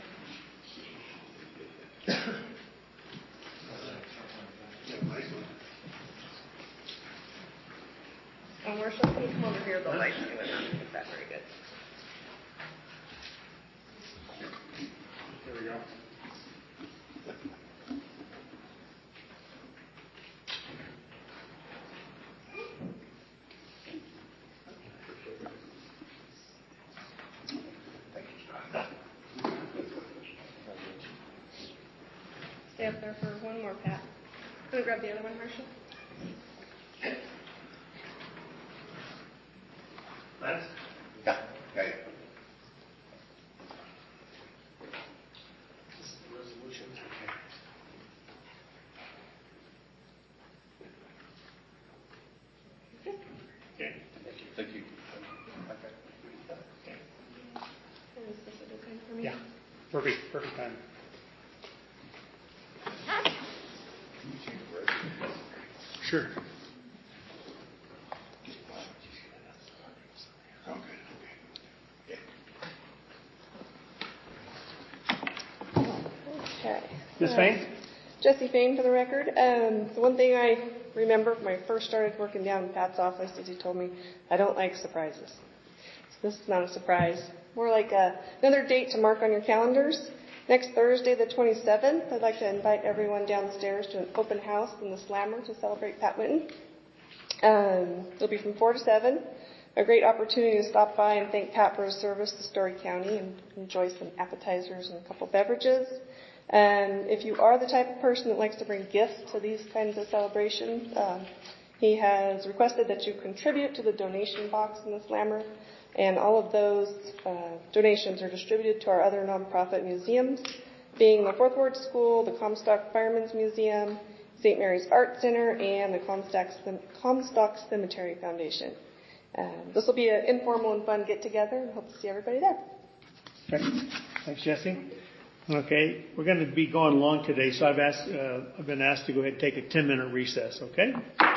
Marshall, can you come over here? The light's doing not that very good. There we go. Stay up there for one more, Pat. Can we grab the other one, Marshall? Lance? Yeah. Okay. This is the resolution. Okay. Thank you. Is this a good time for me? Yeah. Perfect time. Sure. Okay. Ms. Fain? Jesse Fain for the record. The one thing I remember when I first started working down in Pat's office is he told me, I don't like surprises. So this is not a surprise. More like another date to mark on your calendars. Next Thursday, the 27th, I'd like to invite everyone downstairs to an open house in the Slammer to celebrate Pat Whitten. It'll be from 4 to 7. A great opportunity to stop by and thank Pat for his service to Story County and enjoy some appetizers and a couple beverages. If you are the type of person that likes to bring gifts to these kinds of celebrations, he has requested that you contribute to the donation box in the Slammer, and all of those donations are distributed to our other nonprofit museums, being the Fourth Ward School, the Comstock Firemen's Museum, St. Mary's Art Center, and the Comstock Cemetery Foundation. This will be an informal and fun get-together, and hope to see everybody there. Okay. Thanks, Jesse. Okay, we're going to be going long today, so I've been asked to go ahead and take a 10-minute recess, okay?